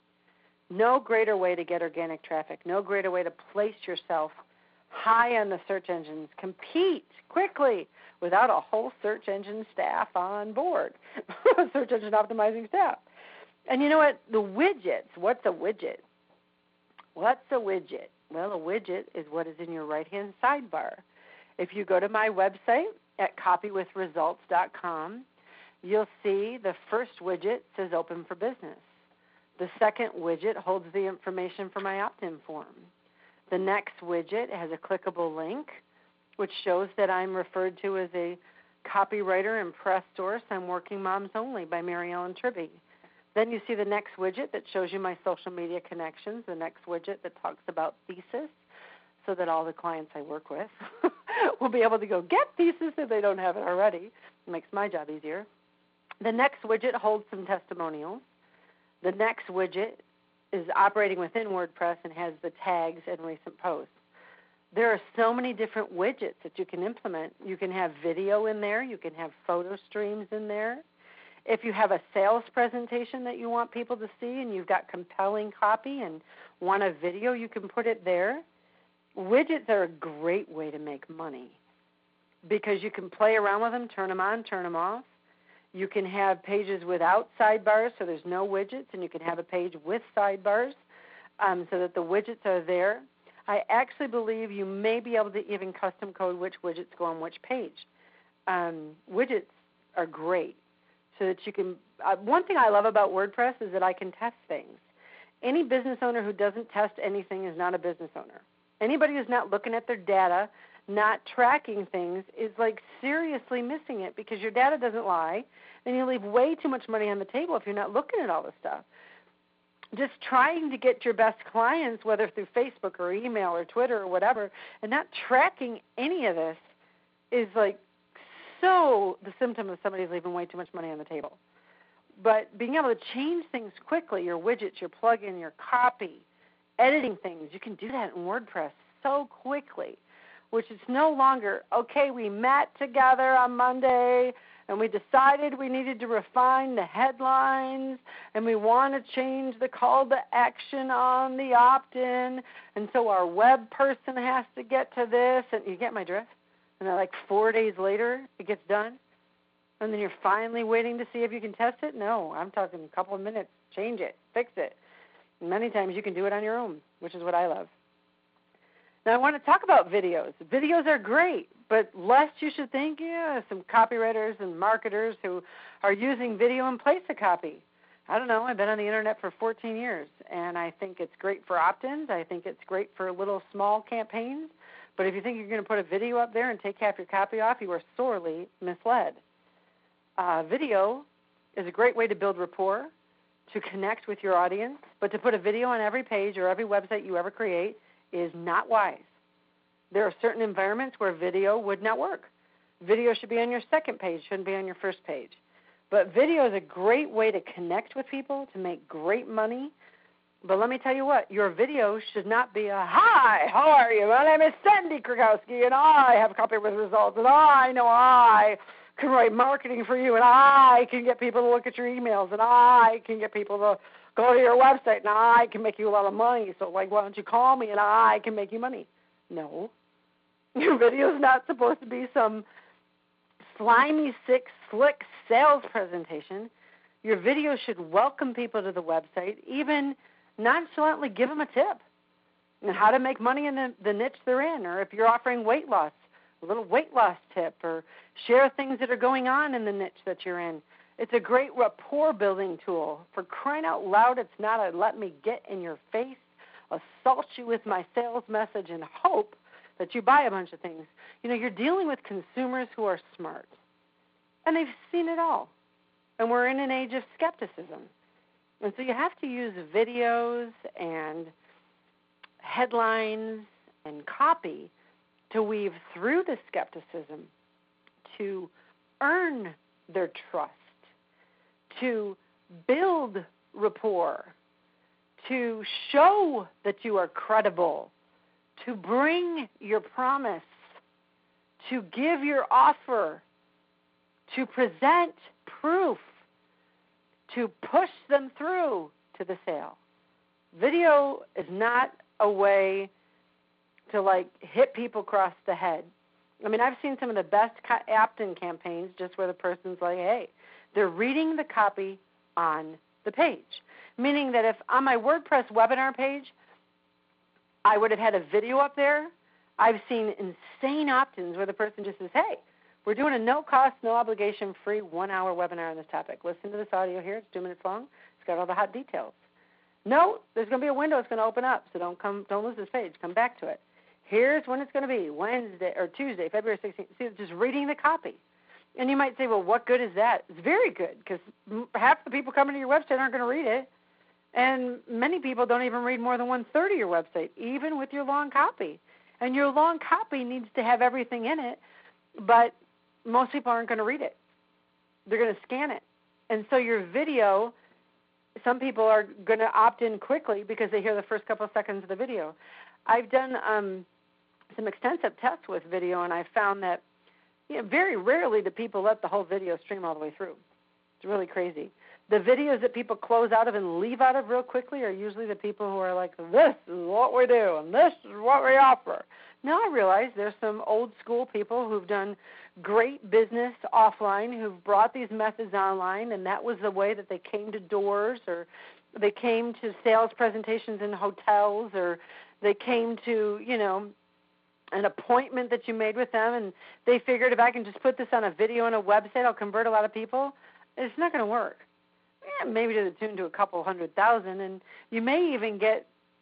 No greater way to get organic traffic, no greater way to place yourself high on the search engines, compete quickly without a whole search engine staff on board, search engine optimizing staff. And you know what? The widgets, what's a widget? What's a widget? Well, a widget is what is in your right-hand sidebar. If you go to my website at copywithresults.com, you'll see the first widget says Open for Business. The second widget holds the information for my opt-in form. The next widget has a clickable link, which shows that I'm referred to as a copywriter and press source on Working Moms Only by Mary Ellen Tribby. Then you see the next widget that shows you my social media connections, the next widget that talks about Thesis, so that all the clients I work with will be able to go get Thesis if they don't have it already. It makes my job easier. The next widget holds some testimonials. The next widget is operating within WordPress and has the tags and recent posts. There are so many different widgets that you can implement. You can have video in there. You can have photo streams in there. If you have a sales presentation that you want people to see and you've got compelling copy and want a video, you can put it there. Widgets are a great way to make money because you can play around with them, turn them on, turn them off. You can have pages without sidebars, so there's no widgets, and you can have a page with sidebars so that the widgets are there. I actually believe you may be able to even custom code which widgets go on which page. Widgets are great so that you can one thing I love about WordPress is that I can test things. Any business owner who doesn't test anything is not a business owner. Anybody who's not looking at their data, not tracking things, is like seriously missing it, because your data doesn't lie, and you leave way too much money on the table if you're not looking at all this stuff. Just trying to get your best clients, whether through Facebook or email or Twitter or whatever, and not tracking any of this is like so the symptom of somebody's leaving way too much money on the table. But being able to change things quickly, your widgets, your plugin, your copy, editing things, you can do that in WordPress so quickly, which is no longer, okay, we met together on Monday and we decided we needed to refine the headlines and we want to change the call to action on the opt-in, and so our web person has to get to this, and you get my drift? And then like 4 days later, it gets done, and then you're finally waiting to see if you can test it? No, I'm talking a couple of minutes. Change it. Fix it. And many times you can do it on your own, which is what I love. Now I want to talk about videos. Videos are great, but lest you should think, some copywriters and marketers who are using video in place of copy. I don't know. I've been on the Internet for 14 years, and I think it's great for opt-ins. I think it's great for little small campaigns. But if you think you're going to put a video up there and take half your copy off, you are sorely misled. Video is a great way to build rapport, to connect with your audience, but to put a video on every page or every website you ever create is not wise. There are certain environments where video would not work. Video should be on your second page, shouldn't be on your first page. But video is a great way to connect with people, to make great money. But let me tell you what, your video should not be a, hi, how are you? My name is Sandy Krakowski, and I have Copy with Results, and I know I can write marketing for you, and I can get people to look at your emails, and I can get people to go to your website, and I can make you a lot of money. So, like, why don't you call me, and I can make you money? No. Your video is not supposed to be some slimy, slick sales presentation. Your video should welcome people to the website, even nonchalantly give them a tip and how to make money in the niche they're in, or if you're offering weight loss, a little weight loss tip, or share things that are going on in the niche that you're in. It's a great rapport building tool. For crying out loud, it's not a let me get in your face, assault you with my sales message and hope that you buy a bunch of things. You know, you're dealing with consumers who are smart, and they've seen it all. And we're in an age of skepticism. And so you have to use videos and headlines and copy to weave through the skepticism, to earn their trust, to build rapport, to show that you are credible, to bring your promise, to give your offer, to present proof, to push them through to the sale. Video is not a way to, like, hit people across the head. I mean, I've seen some of the best opt-in campaigns just where the person's like, hey, they're reading the copy on the page. Meaning that if on my WordPress webinar page, I would have had a video up there, I've seen insane opt-ins where the person just says, hey, we're doing a no-cost, no-obligation, free 1-hour webinar on this topic. Listen to this audio here. It's 2 minutes long. It's got all the hot details. No, there's going to be a window it's going to open up, so don't lose this page. Come back to it. Here's when it's going to be, Wednesday or Tuesday, February 16th. See, just reading the copy. And you might say, well, what good is that? It's very good, because half the people coming to your website aren't going to read it. And many people don't even read more than 1/3 of your website, even with your long copy. And your long copy needs to have everything in it, but most people aren't going to read it. They're going to scan it. And so your video, some people are going to opt in quickly because they hear the first couple of seconds of the video. I've done some extensive tests with video, and I've found that very rarely do people let the whole video stream all the way through. It's really crazy. The videos that people close out of and leave out of real quickly are usually the people who are like, this is what we do, and this is what we offer. Now I realize there's some old school people who've done great business offline, who've brought these methods online, and that was the way that they came to doors, or they came to sales presentations in hotels, or they came to, an appointment that you made with them, and they figured if I can just put this on a video on a website, I'll convert a lot of people. It's not going to work. Maybe to the tune to a couple 100,000, and you may even get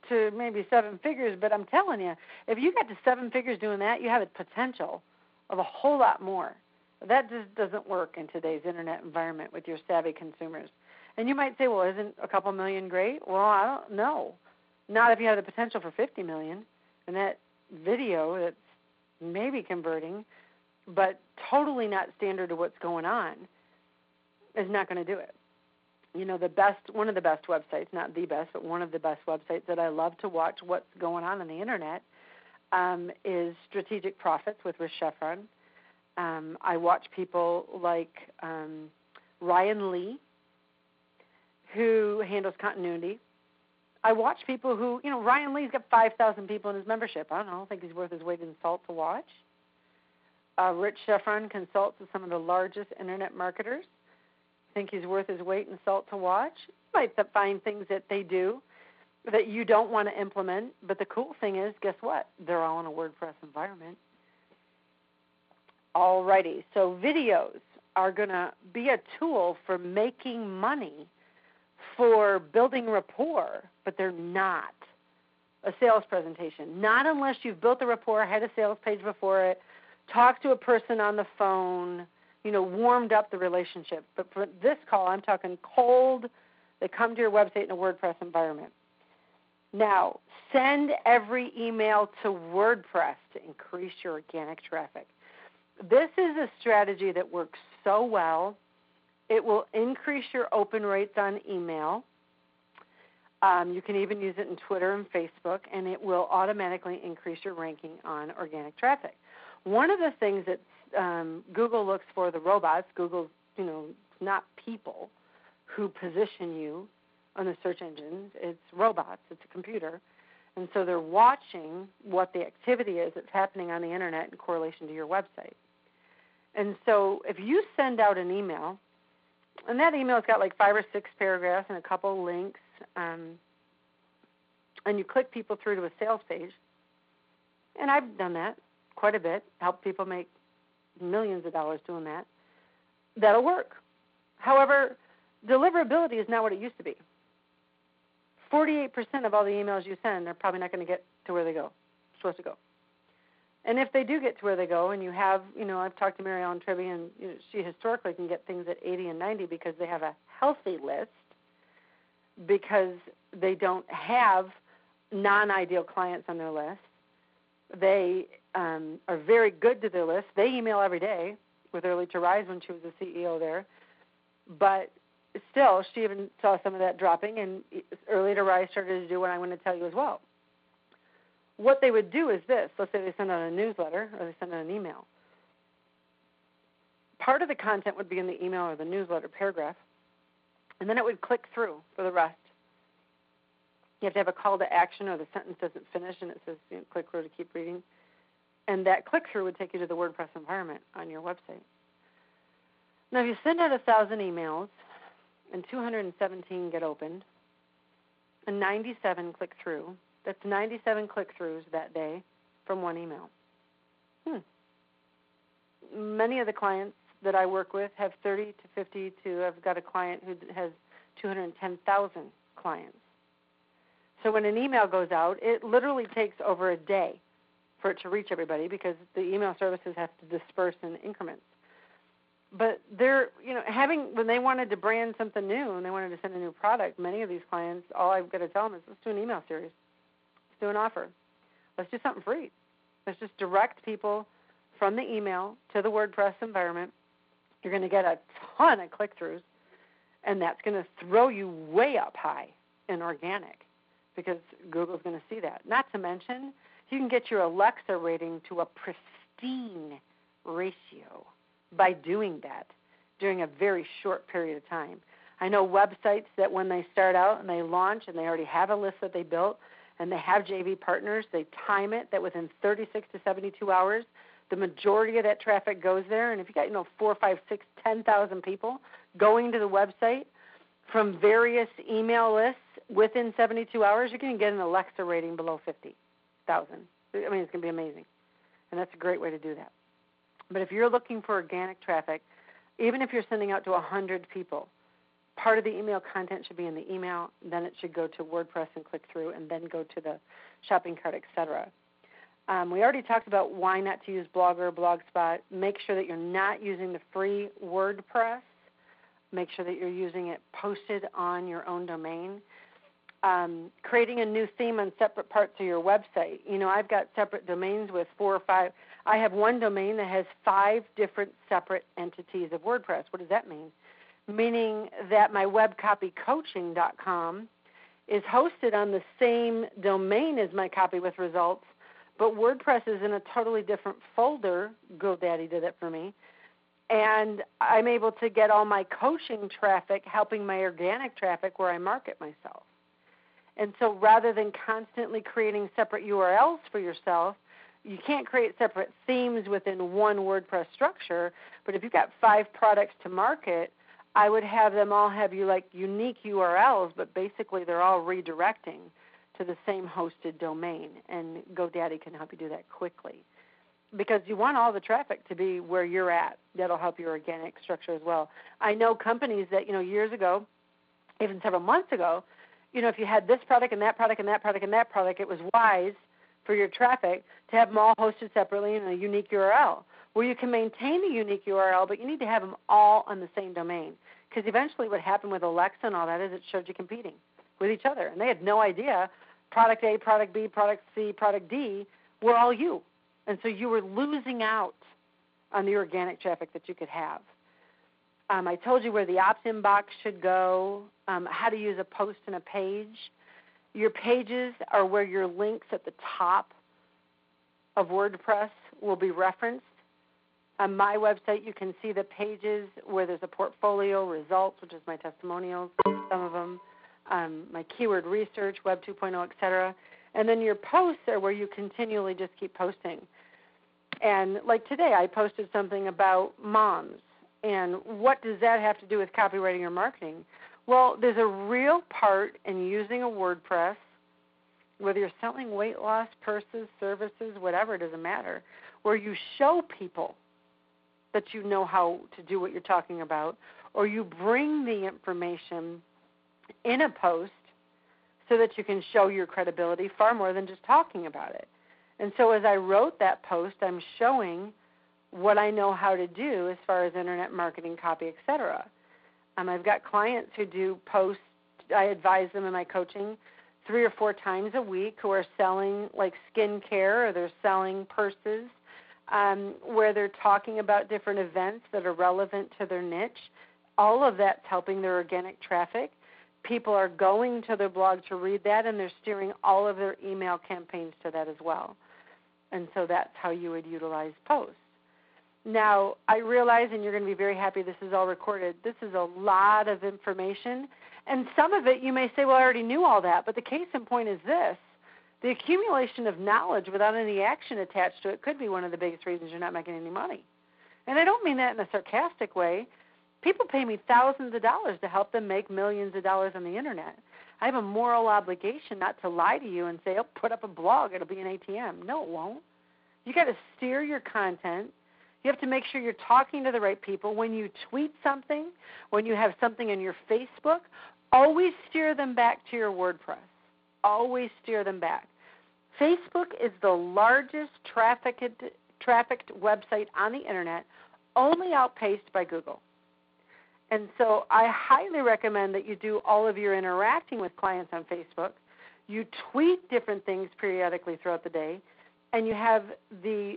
to maybe 7 figures, but I'm telling you, if you got to 7 figures doing that, you have a potential of a whole lot more. That just doesn't work in today's internet environment with your savvy consumers. And you might say, well, isn't a couple million great? Well, I don't know. Not if you have the potential for 50 million. And that video that's maybe converting, but totally not standard to what's going on, is not going to do it. You know, one of the best websites, not the best, but one of the best websites that I love to watch what's going on the internet is Strategic Profits with Rich Sheffron. I watch people like Ryan Lee, who handles continuity. I watch people who, you know, Ryan Lee's got 5,000 people in his membership. I don't think he's worth his weight in salt to watch. Rich Sheffron consults with some of the largest internet marketers. I think he's worth his weight in salt to watch. You might find things that they do that you don't want to implement, but the cool thing is, guess what? They're all in a WordPress environment. Alrighty, so videos are going to be a tool for making money, for building rapport, but they're not a sales presentation. Not unless you've built the rapport, had a sales page before it, talked to a person on the phone, you know, warmed up the relationship. But for this call, I'm talking cold. They come to your website in a WordPress environment. Now, send every email to WordPress to increase your organic traffic. This is a strategy that works so well. It will increase your open rates on email. You can even use it in Twitter and Facebook, and it will automatically increase your ranking on organic traffic. One of the things that Google looks for, the robots, Google's, you know, not people who position you on the search engines. It's robots. It's a computer. And so they're watching what the activity is that's happening on the internet in correlation to your website. And so if you send out an email, and that email's got like 5 or 6 paragraphs and a couple links, and you click people through to a sales page, and I've done that quite a bit, helped people make millions of dollars doing that, that'll work. However, deliverability is not what it used to be. 48% of all the emails you send are probably not going to get to where they're supposed to go. And if they do get to where they go, and you have, you know, I've talked to Mary Ellen Tribby, and you know, she historically can get things at 80 and 90 because they have a healthy list, because they don't have non-ideal clients on their list. They are very good to their list. They email every day with Early to Rise when she was the CEO there. But still, she even saw some of that dropping, and Early to Rise started to do what I'm going to tell you as well. What they would do is this. Let's say they send out a newsletter or they send out an email. Part of the content would be in the email or the newsletter paragraph, and then it would click through for the rest. You have to have a call to action, or the sentence doesn't finish and it says, you know, click through to keep reading. And that click-through would take you to the WordPress environment on your website. Now, if you send out 1,000 emails and 217 get opened and 97 click through, that's 97 click-throughs that day from one email. Many of the clients that I work with have 30 to 50 to, I've got a client who has 210,000 clients. So when an email goes out, it literally takes over a day for it to reach everybody, because the email services have to disperse in increments. But they're, you know, when they wanted to brand something new and they wanted to send a new product, many of these clients, all I've got to tell them is, let's do an email series. Let's do an offer. Let's do something free. Let's just direct people from the email to the WordPress environment. You're going to get a ton of click-throughs, and that's going to throw you way up high in organic, because Google's going to see that. Not to mention, you can get your Alexa rating to a pristine ratio by doing that during a very short period of time. I know websites that when they start out and they launch and they already have a list that they built and they have JV partners, they time it that within 36 to 72 hours, the majority of that traffic goes there. And if you got, 4, 5, 6, 10,000 people going to the website from various email lists within 72 hours, you're going to get an Alexa rating below 50,000. I mean, it's going to be amazing. And that's a great way to do that. But if you're looking for organic traffic, even if you're sending out to 100 people, part of the email content should be in the email, then it should go to WordPress and click through, and then go to the shopping cart, etc. We already talked about why not to use Blogger or Blogspot. Make sure that you're not using the free WordPress. Make sure that you're using it posted on your own domain. Creating a new theme on separate parts of your website. I've got separate domains with 4 or 5. I have one domain that has 5 different separate entities of WordPress. What does that mean? Meaning that my webcopycoaching.com is hosted on the same domain as my Copy with Results, but WordPress is in a totally different folder. GoDaddy did it for me. And I'm able to get all my coaching traffic helping my organic traffic where I market myself. And so rather than constantly creating separate URLs for yourself, you can't create separate themes within one WordPress structure, but if you've got 5 products to market, I would have them all have unique URLs, but basically they're all redirecting to the same hosted domain, and GoDaddy can help you do that quickly. Because you want all the traffic to be where you're at. That'll help your organic structure as well. I know companies that, years ago, even several months ago, if you had this product and that product and that product and that product, it was wise for your traffic to have them all hosted separately in a unique URL, where you can maintain the unique URL, but you need to have them all on the same domain. Because eventually what happened with Alexa and all that is it showed you competing with each other. And they had no idea product A, product B, product C, product D were all you. And so you were losing out on the organic traffic that you could have. I told you where the opt-in box should go, how to use a post and a page. Your pages are where your links at the top of WordPress will be referenced. On my website, you can see the pages where there's a portfolio, results, which is my testimonials, some of them, my keyword research, Web 2.0, etc. And then your posts are where you continually just keep posting. And like today, I posted something about moms. And what does that have to do with copywriting or marketing? Well, there's a real part in using a WordPress, whether you're selling weight loss, purses, services, whatever, it doesn't matter, where you show people that you know how to do what you're talking about, or you bring the information in a post so that you can show your credibility far more than just talking about it. And so as I wrote that post, I'm showing what I know how to do as far as internet marketing, copy, etc. I've got clients who do posts. I advise them in my coaching 3 or 4 times a week who are selling like skincare, or they're selling purses, where they're talking about different events that are relevant to their niche. All of that's helping their organic traffic. People are going to their blog to read that, and they're steering all of their email campaigns to that as well. And so that's how you would utilize posts. Now, I realize, and you're going to be very happy this is all recorded, this is a lot of information. And some of it you may say, well, I already knew all that. But the case in point is this. The accumulation of knowledge without any action attached to it could be one of the biggest reasons you're not making any money. And I don't mean that in a sarcastic way. People pay me thousands of dollars to help them make millions of dollars on the Internet. I have a moral obligation not to lie to you and say, oh, put up a blog, it'll be an ATM. No, it won't. You got to steer your content. You have to make sure you're talking to the right people. When you tweet something, when you have something in your Facebook, always steer them back to your WordPress. Always steer them back. Facebook is the largest trafficked website on the Internet, only outpaced by Google. And so I highly recommend that you do all of your interacting with clients on Facebook. You tweet different things periodically throughout the day, and you have the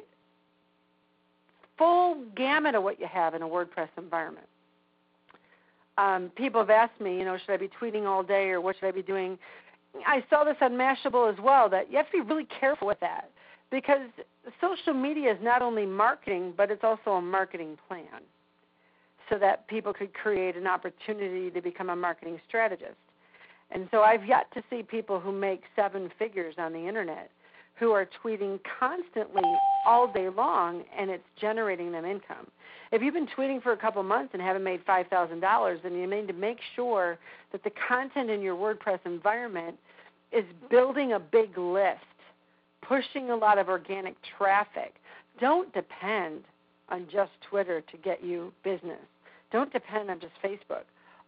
full gamut of what you have in a WordPress environment. People have asked me, should I be tweeting all day or what should I be doing? I saw this on Mashable as well, that you have to be really careful with that because social media is not only marketing, but it's also a marketing plan so that people could create an opportunity to become a marketing strategist. And so I've yet to see people who make 7 figures on the Internet who are tweeting constantly all day long, and it's generating them income. If you've been tweeting for a couple months and haven't made $5,000, then you need to make sure that the content in your WordPress environment is building a big list, pushing a lot of organic traffic. Don't depend on just Twitter to get you business. Don't depend on just Facebook.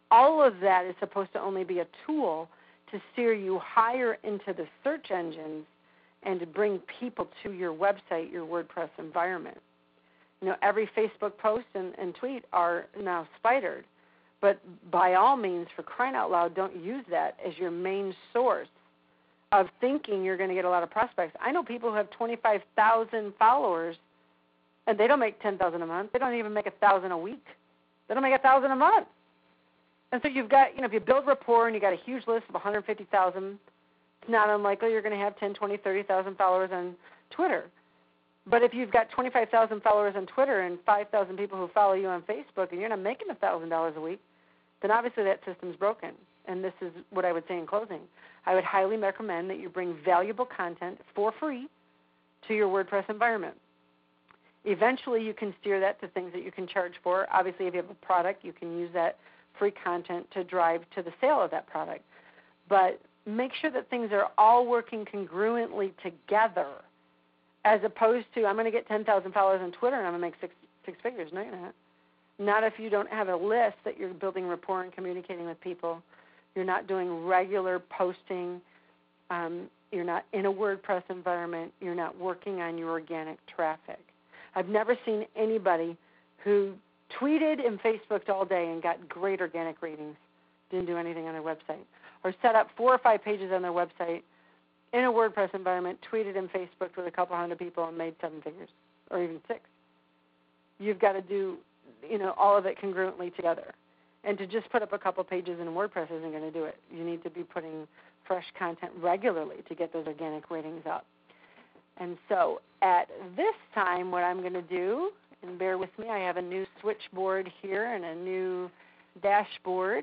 all of that is supposed to only be a tool to steer you higher into the search engines and to bring people to your website, your WordPress environment. Every Facebook post and tweet are now spidered, but by all means, for crying out loud, don't use that as your main source of thinking you're going to get a lot of prospects. I know people who have 25,000 followers, and they don't make $10,000 a month. They don't even make $1,000 a week. They don't make $1,000 a month. And so you've got, if you build rapport and you got a huge list of 150,000, it's not unlikely you're going to have 10, 20, 30,000 followers on Twitter. But if you've got 25,000 followers on Twitter and 5,000 people who follow you on Facebook and you're not making $1,000 a week, then obviously that system's broken. And this is what I would say in closing. I would highly recommend that you bring valuable content for free to your WordPress environment. Eventually you can steer that to things that you can charge for. Obviously, if you have a product, you can use that free content to drive to the sale of that product. But make sure that things are all working congruently together, as opposed to, I'm going to get 10,000 followers on Twitter and I'm going to make six figures. No, you're not. Not if you don't have a list that you're building rapport and communicating with people. You're not doing regular posting. You're not in a WordPress environment. You're not working on your organic traffic. I've never seen anybody who tweeted and Facebooked all day and got great organic ratings, didn't do anything on their website, or set up 4 or 5 pages on their website in a WordPress environment, tweeted and Facebooked with a couple hundred people and made 7 figures, or even 6. You've got to do, all of it congruently together. And to just put up a couple pages in WordPress isn't going to do it. You need to be putting fresh content regularly to get those organic ratings up. And so at this time, what I'm going to do, and bear with me, I have a new switchboard here and a new dashboard.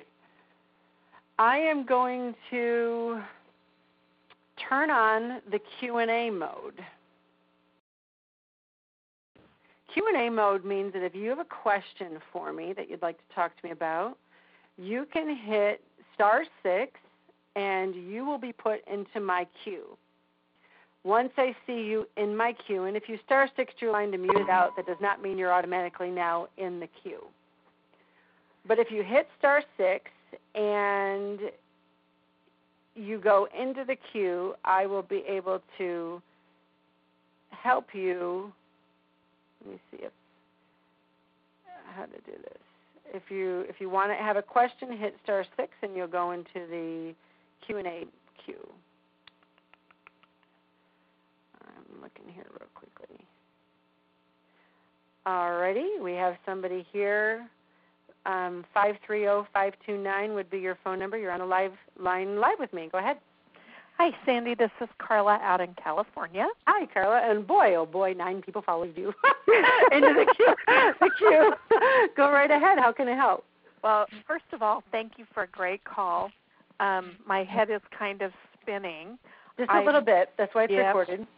I am going to turn on the Q&A mode. Q&A mode means that if you have a question for me that you'd like to talk to me about, you can hit *6 and you will be put into my queue. Once I see you in my queue, and if you *6 your line to mute it out, that does not mean you're automatically now in the queue. But if you hit *6 and you go into the queue, I will be able to help you. Let me see how to do this. If you want to have a question, hit *6 and you'll go into the Q&A queue. I'm looking here real quickly. Alrighty, we have somebody here. 530-529 would be your phone number. You're on a line live with me. Go ahead. Hi, Sandy. This is Carla out in California. Hi, Carla. And boy, oh boy, 9 people followed you into the queue. Go right ahead. How can I help? Well, first of all, thank you for a great call. My head is kind of spinning. Just a little bit. That's why it's recorded.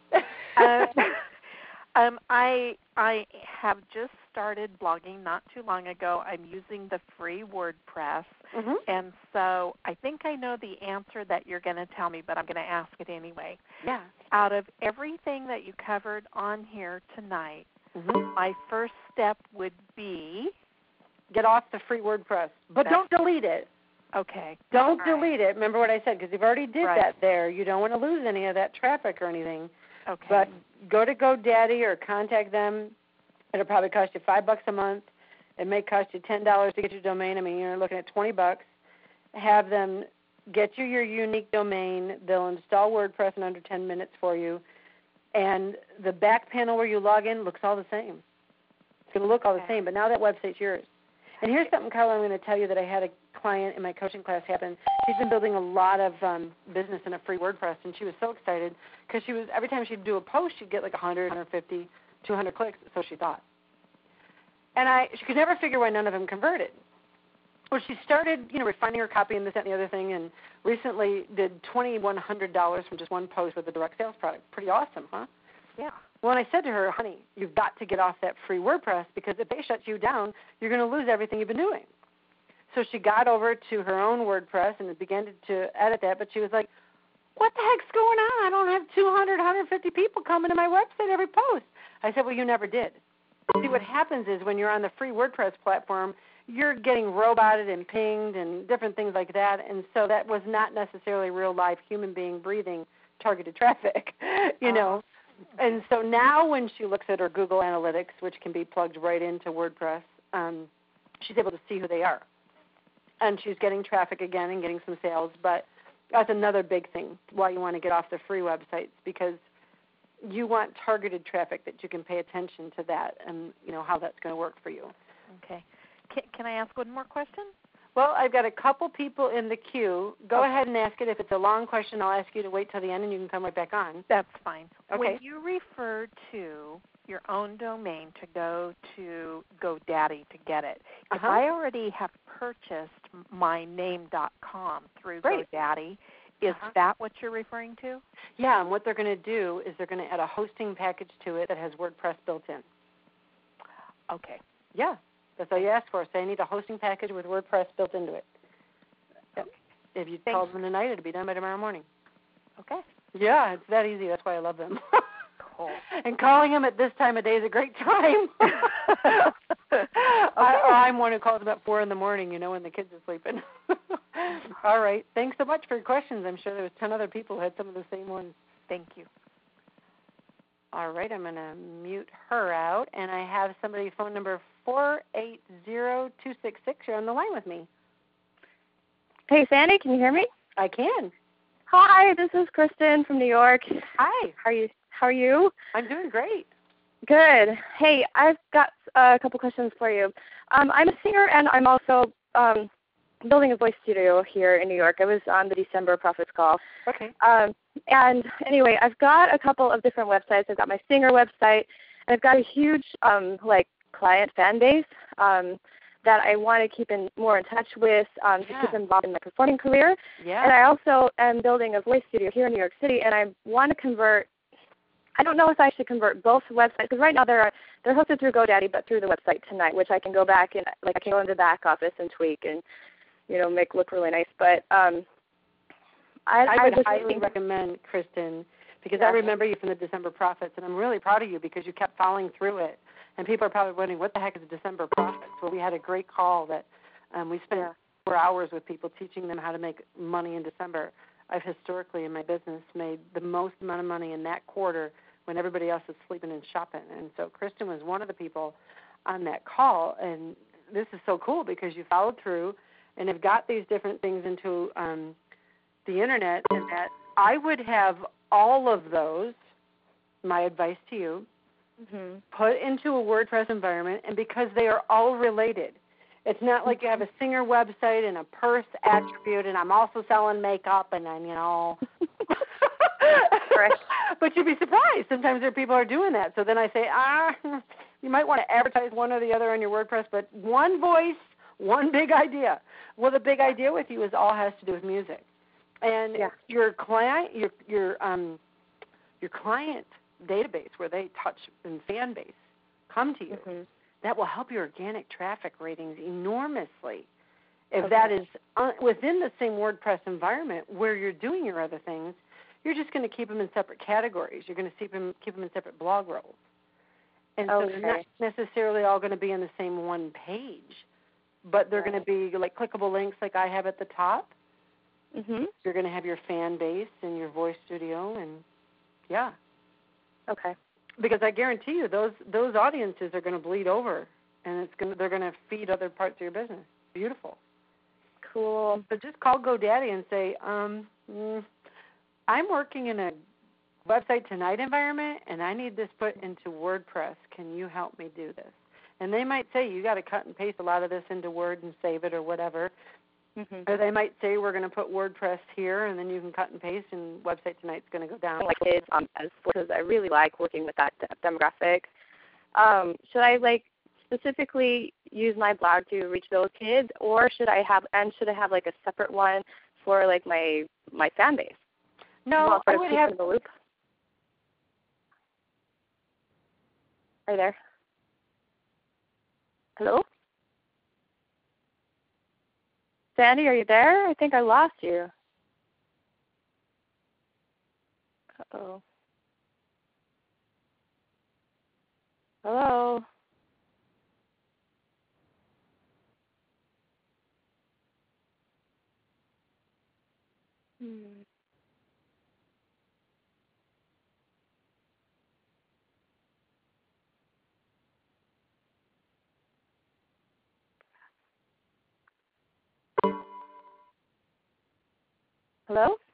I have just started blogging not too long ago. I'm using the free WordPress, and so I think I know the answer that you're going to tell me, but I'm going to ask it anyway. Yeah. Out of everything that you covered on here tonight, my first step would be? Get off the free WordPress, but don't delete it. Okay. Don't delete it. Remember what I said, because you've already did that there. You don't want to lose any of that traffic or anything. Okay. But go to GoDaddy or contact them. It'll probably cost you $5 a month. It may cost you $10 to get your domain. I mean, you're looking at $20. Have them get you your unique domain. They'll install WordPress in under 10 minutes for you. And the back panel where you log in looks all the same. It's going to look all the same, but now that website's yours. And here's something, Carla, I'm going to tell you that I had a client in my coaching class happen. She's been building a lot of business in a free WordPress, and she was so excited because every time she'd do a post, she'd get like 100, 150, 200 clicks, so she thought. And she could never figure why none of them converted. Well, she started, refining her copy and this, that, and the other thing, and recently did $2,100 from just one post with a direct sales product. Pretty awesome, huh? Yeah. Well, and I said to her, honey, you've got to get off that free WordPress because if they shut you down, you're going to lose everything you've been doing. So she got over to her own WordPress and began to edit that, but she was like, what the heck's going on? I don't have 200, 150 people coming to my website every post. I said, well, you never did. See, what happens is when you're on the free WordPress platform, you're getting roboted and pinged and different things like that. And so that was not necessarily real life human being breathing targeted traffic, you know. And so now when she looks at her Google Analytics, which can be plugged right into WordPress, she's able to see who they are. And she's getting traffic again and getting some sales. But that's another big thing why you want to get off the free websites, because you want targeted traffic that you can pay attention to that and, you know, how that's going to work for you. Okay. Can I ask one more question? Well, I've got a couple people in the queue. Go ahead and ask it. If it's a long question, I'll ask you to wait till the end and you can come right back on. That's fine. Okay. When you refer to your own domain to go to GoDaddy to get it, if I already have purchased myname.com through GoDaddy, is that what you're referring to? Yeah, and what they're going to do is they're going to add a hosting package to it that has WordPress built in. Okay. Yeah, that's all you ask for. Say, I need a hosting package with WordPress built into it. Okay. If you call them tonight, it'll be done by tomorrow morning. Okay. Yeah, it's that easy. That's why I love them. Cool. And calling them at this time of day is a great time. I'm one who calls them at 4 in the morning, you know, when the kids are sleeping. All right. Thanks so much for your questions. I'm sure there was 10 other people who had some of the same ones. Thank you. All right. I'm going to mute her out. And I have somebody, phone number 480266. You're on the line with me. Hey, Sandy, can you hear me? I can. Hi, this is Kristen from New York. Hi. How are you? I'm doing great. Good. Hey, I've got a couple questions for you. I'm a singer, and I'm also building a voice studio here in New York. I was on the December Prophets Call. Okay. And anyway, I've got a couple of different websites. I've got my singer website, and I've got a huge client fan base that I want to keep more in touch with to keep involved in my performing career. Yeah. And I also am building a voice studio here in New York City, and I want to convert. I don't know if I should convert both websites, because right now they're hosted through GoDaddy, but through the website tonight, which I can go back and I can go into the back office and tweak and make look really nice. But I would highly recommend, Kristen, because I remember you from the December Prophets, and I'm really proud of you because you kept following through it. And people are probably wondering, what the heck is a December Prophets? Well, we had a great call that we spent 4 hours with people teaching them how to make money in December. I've historically in my business made the most amount of money in that quarter when everybody else is sleeping and shopping. And so Kristen was one of the people on that call. And this is so cool because you followed through and have got these different things into the Internet, and that I would have all of those, my advice to you, put into a WordPress environment, and because they are all related. It's not like you have a singer website and a purse attribute, and I'm also selling makeup, and I'm, But you'd be surprised. Sometimes there are people who are doing that. So then I say, you might want to advertise one or the other on your WordPress, but one voice, one big idea. Well, the big idea with you is all has to do with music. And your client, your client database where they touch and fan base come to you. That will help your organic traffic ratings enormously. If that is within the same WordPress environment where you're doing your other things, you're just going to keep them in separate categories. You're going to keep them in separate blog roles. And so they're not necessarily all going to be on the same one page, but they're going to be like clickable links like I have at the top. You're going to have your fan base and your voice studio, and Okay. Because I guarantee you those audiences are going to bleed over, and they're going to feed other parts of your business. Beautiful. Cool. So just call GoDaddy and say, I'm working in a website tonight environment, and I need this put into WordPress. Can you help me do this? And they might say, you got to cut and paste a lot of this into Word and save it or whatever. Or they might say, we're going to put WordPress here, and then you can cut and paste, and Website Tonight's going to go down. Like kids, because I really like working with that demographic. Should I specifically use my blog to reach those kids, or should I have like a separate one for like my fan base? No, I would have the loop. Are you there? Hello? Sandy, are you there? I think I lost you. Uh-oh. Hello? Hello?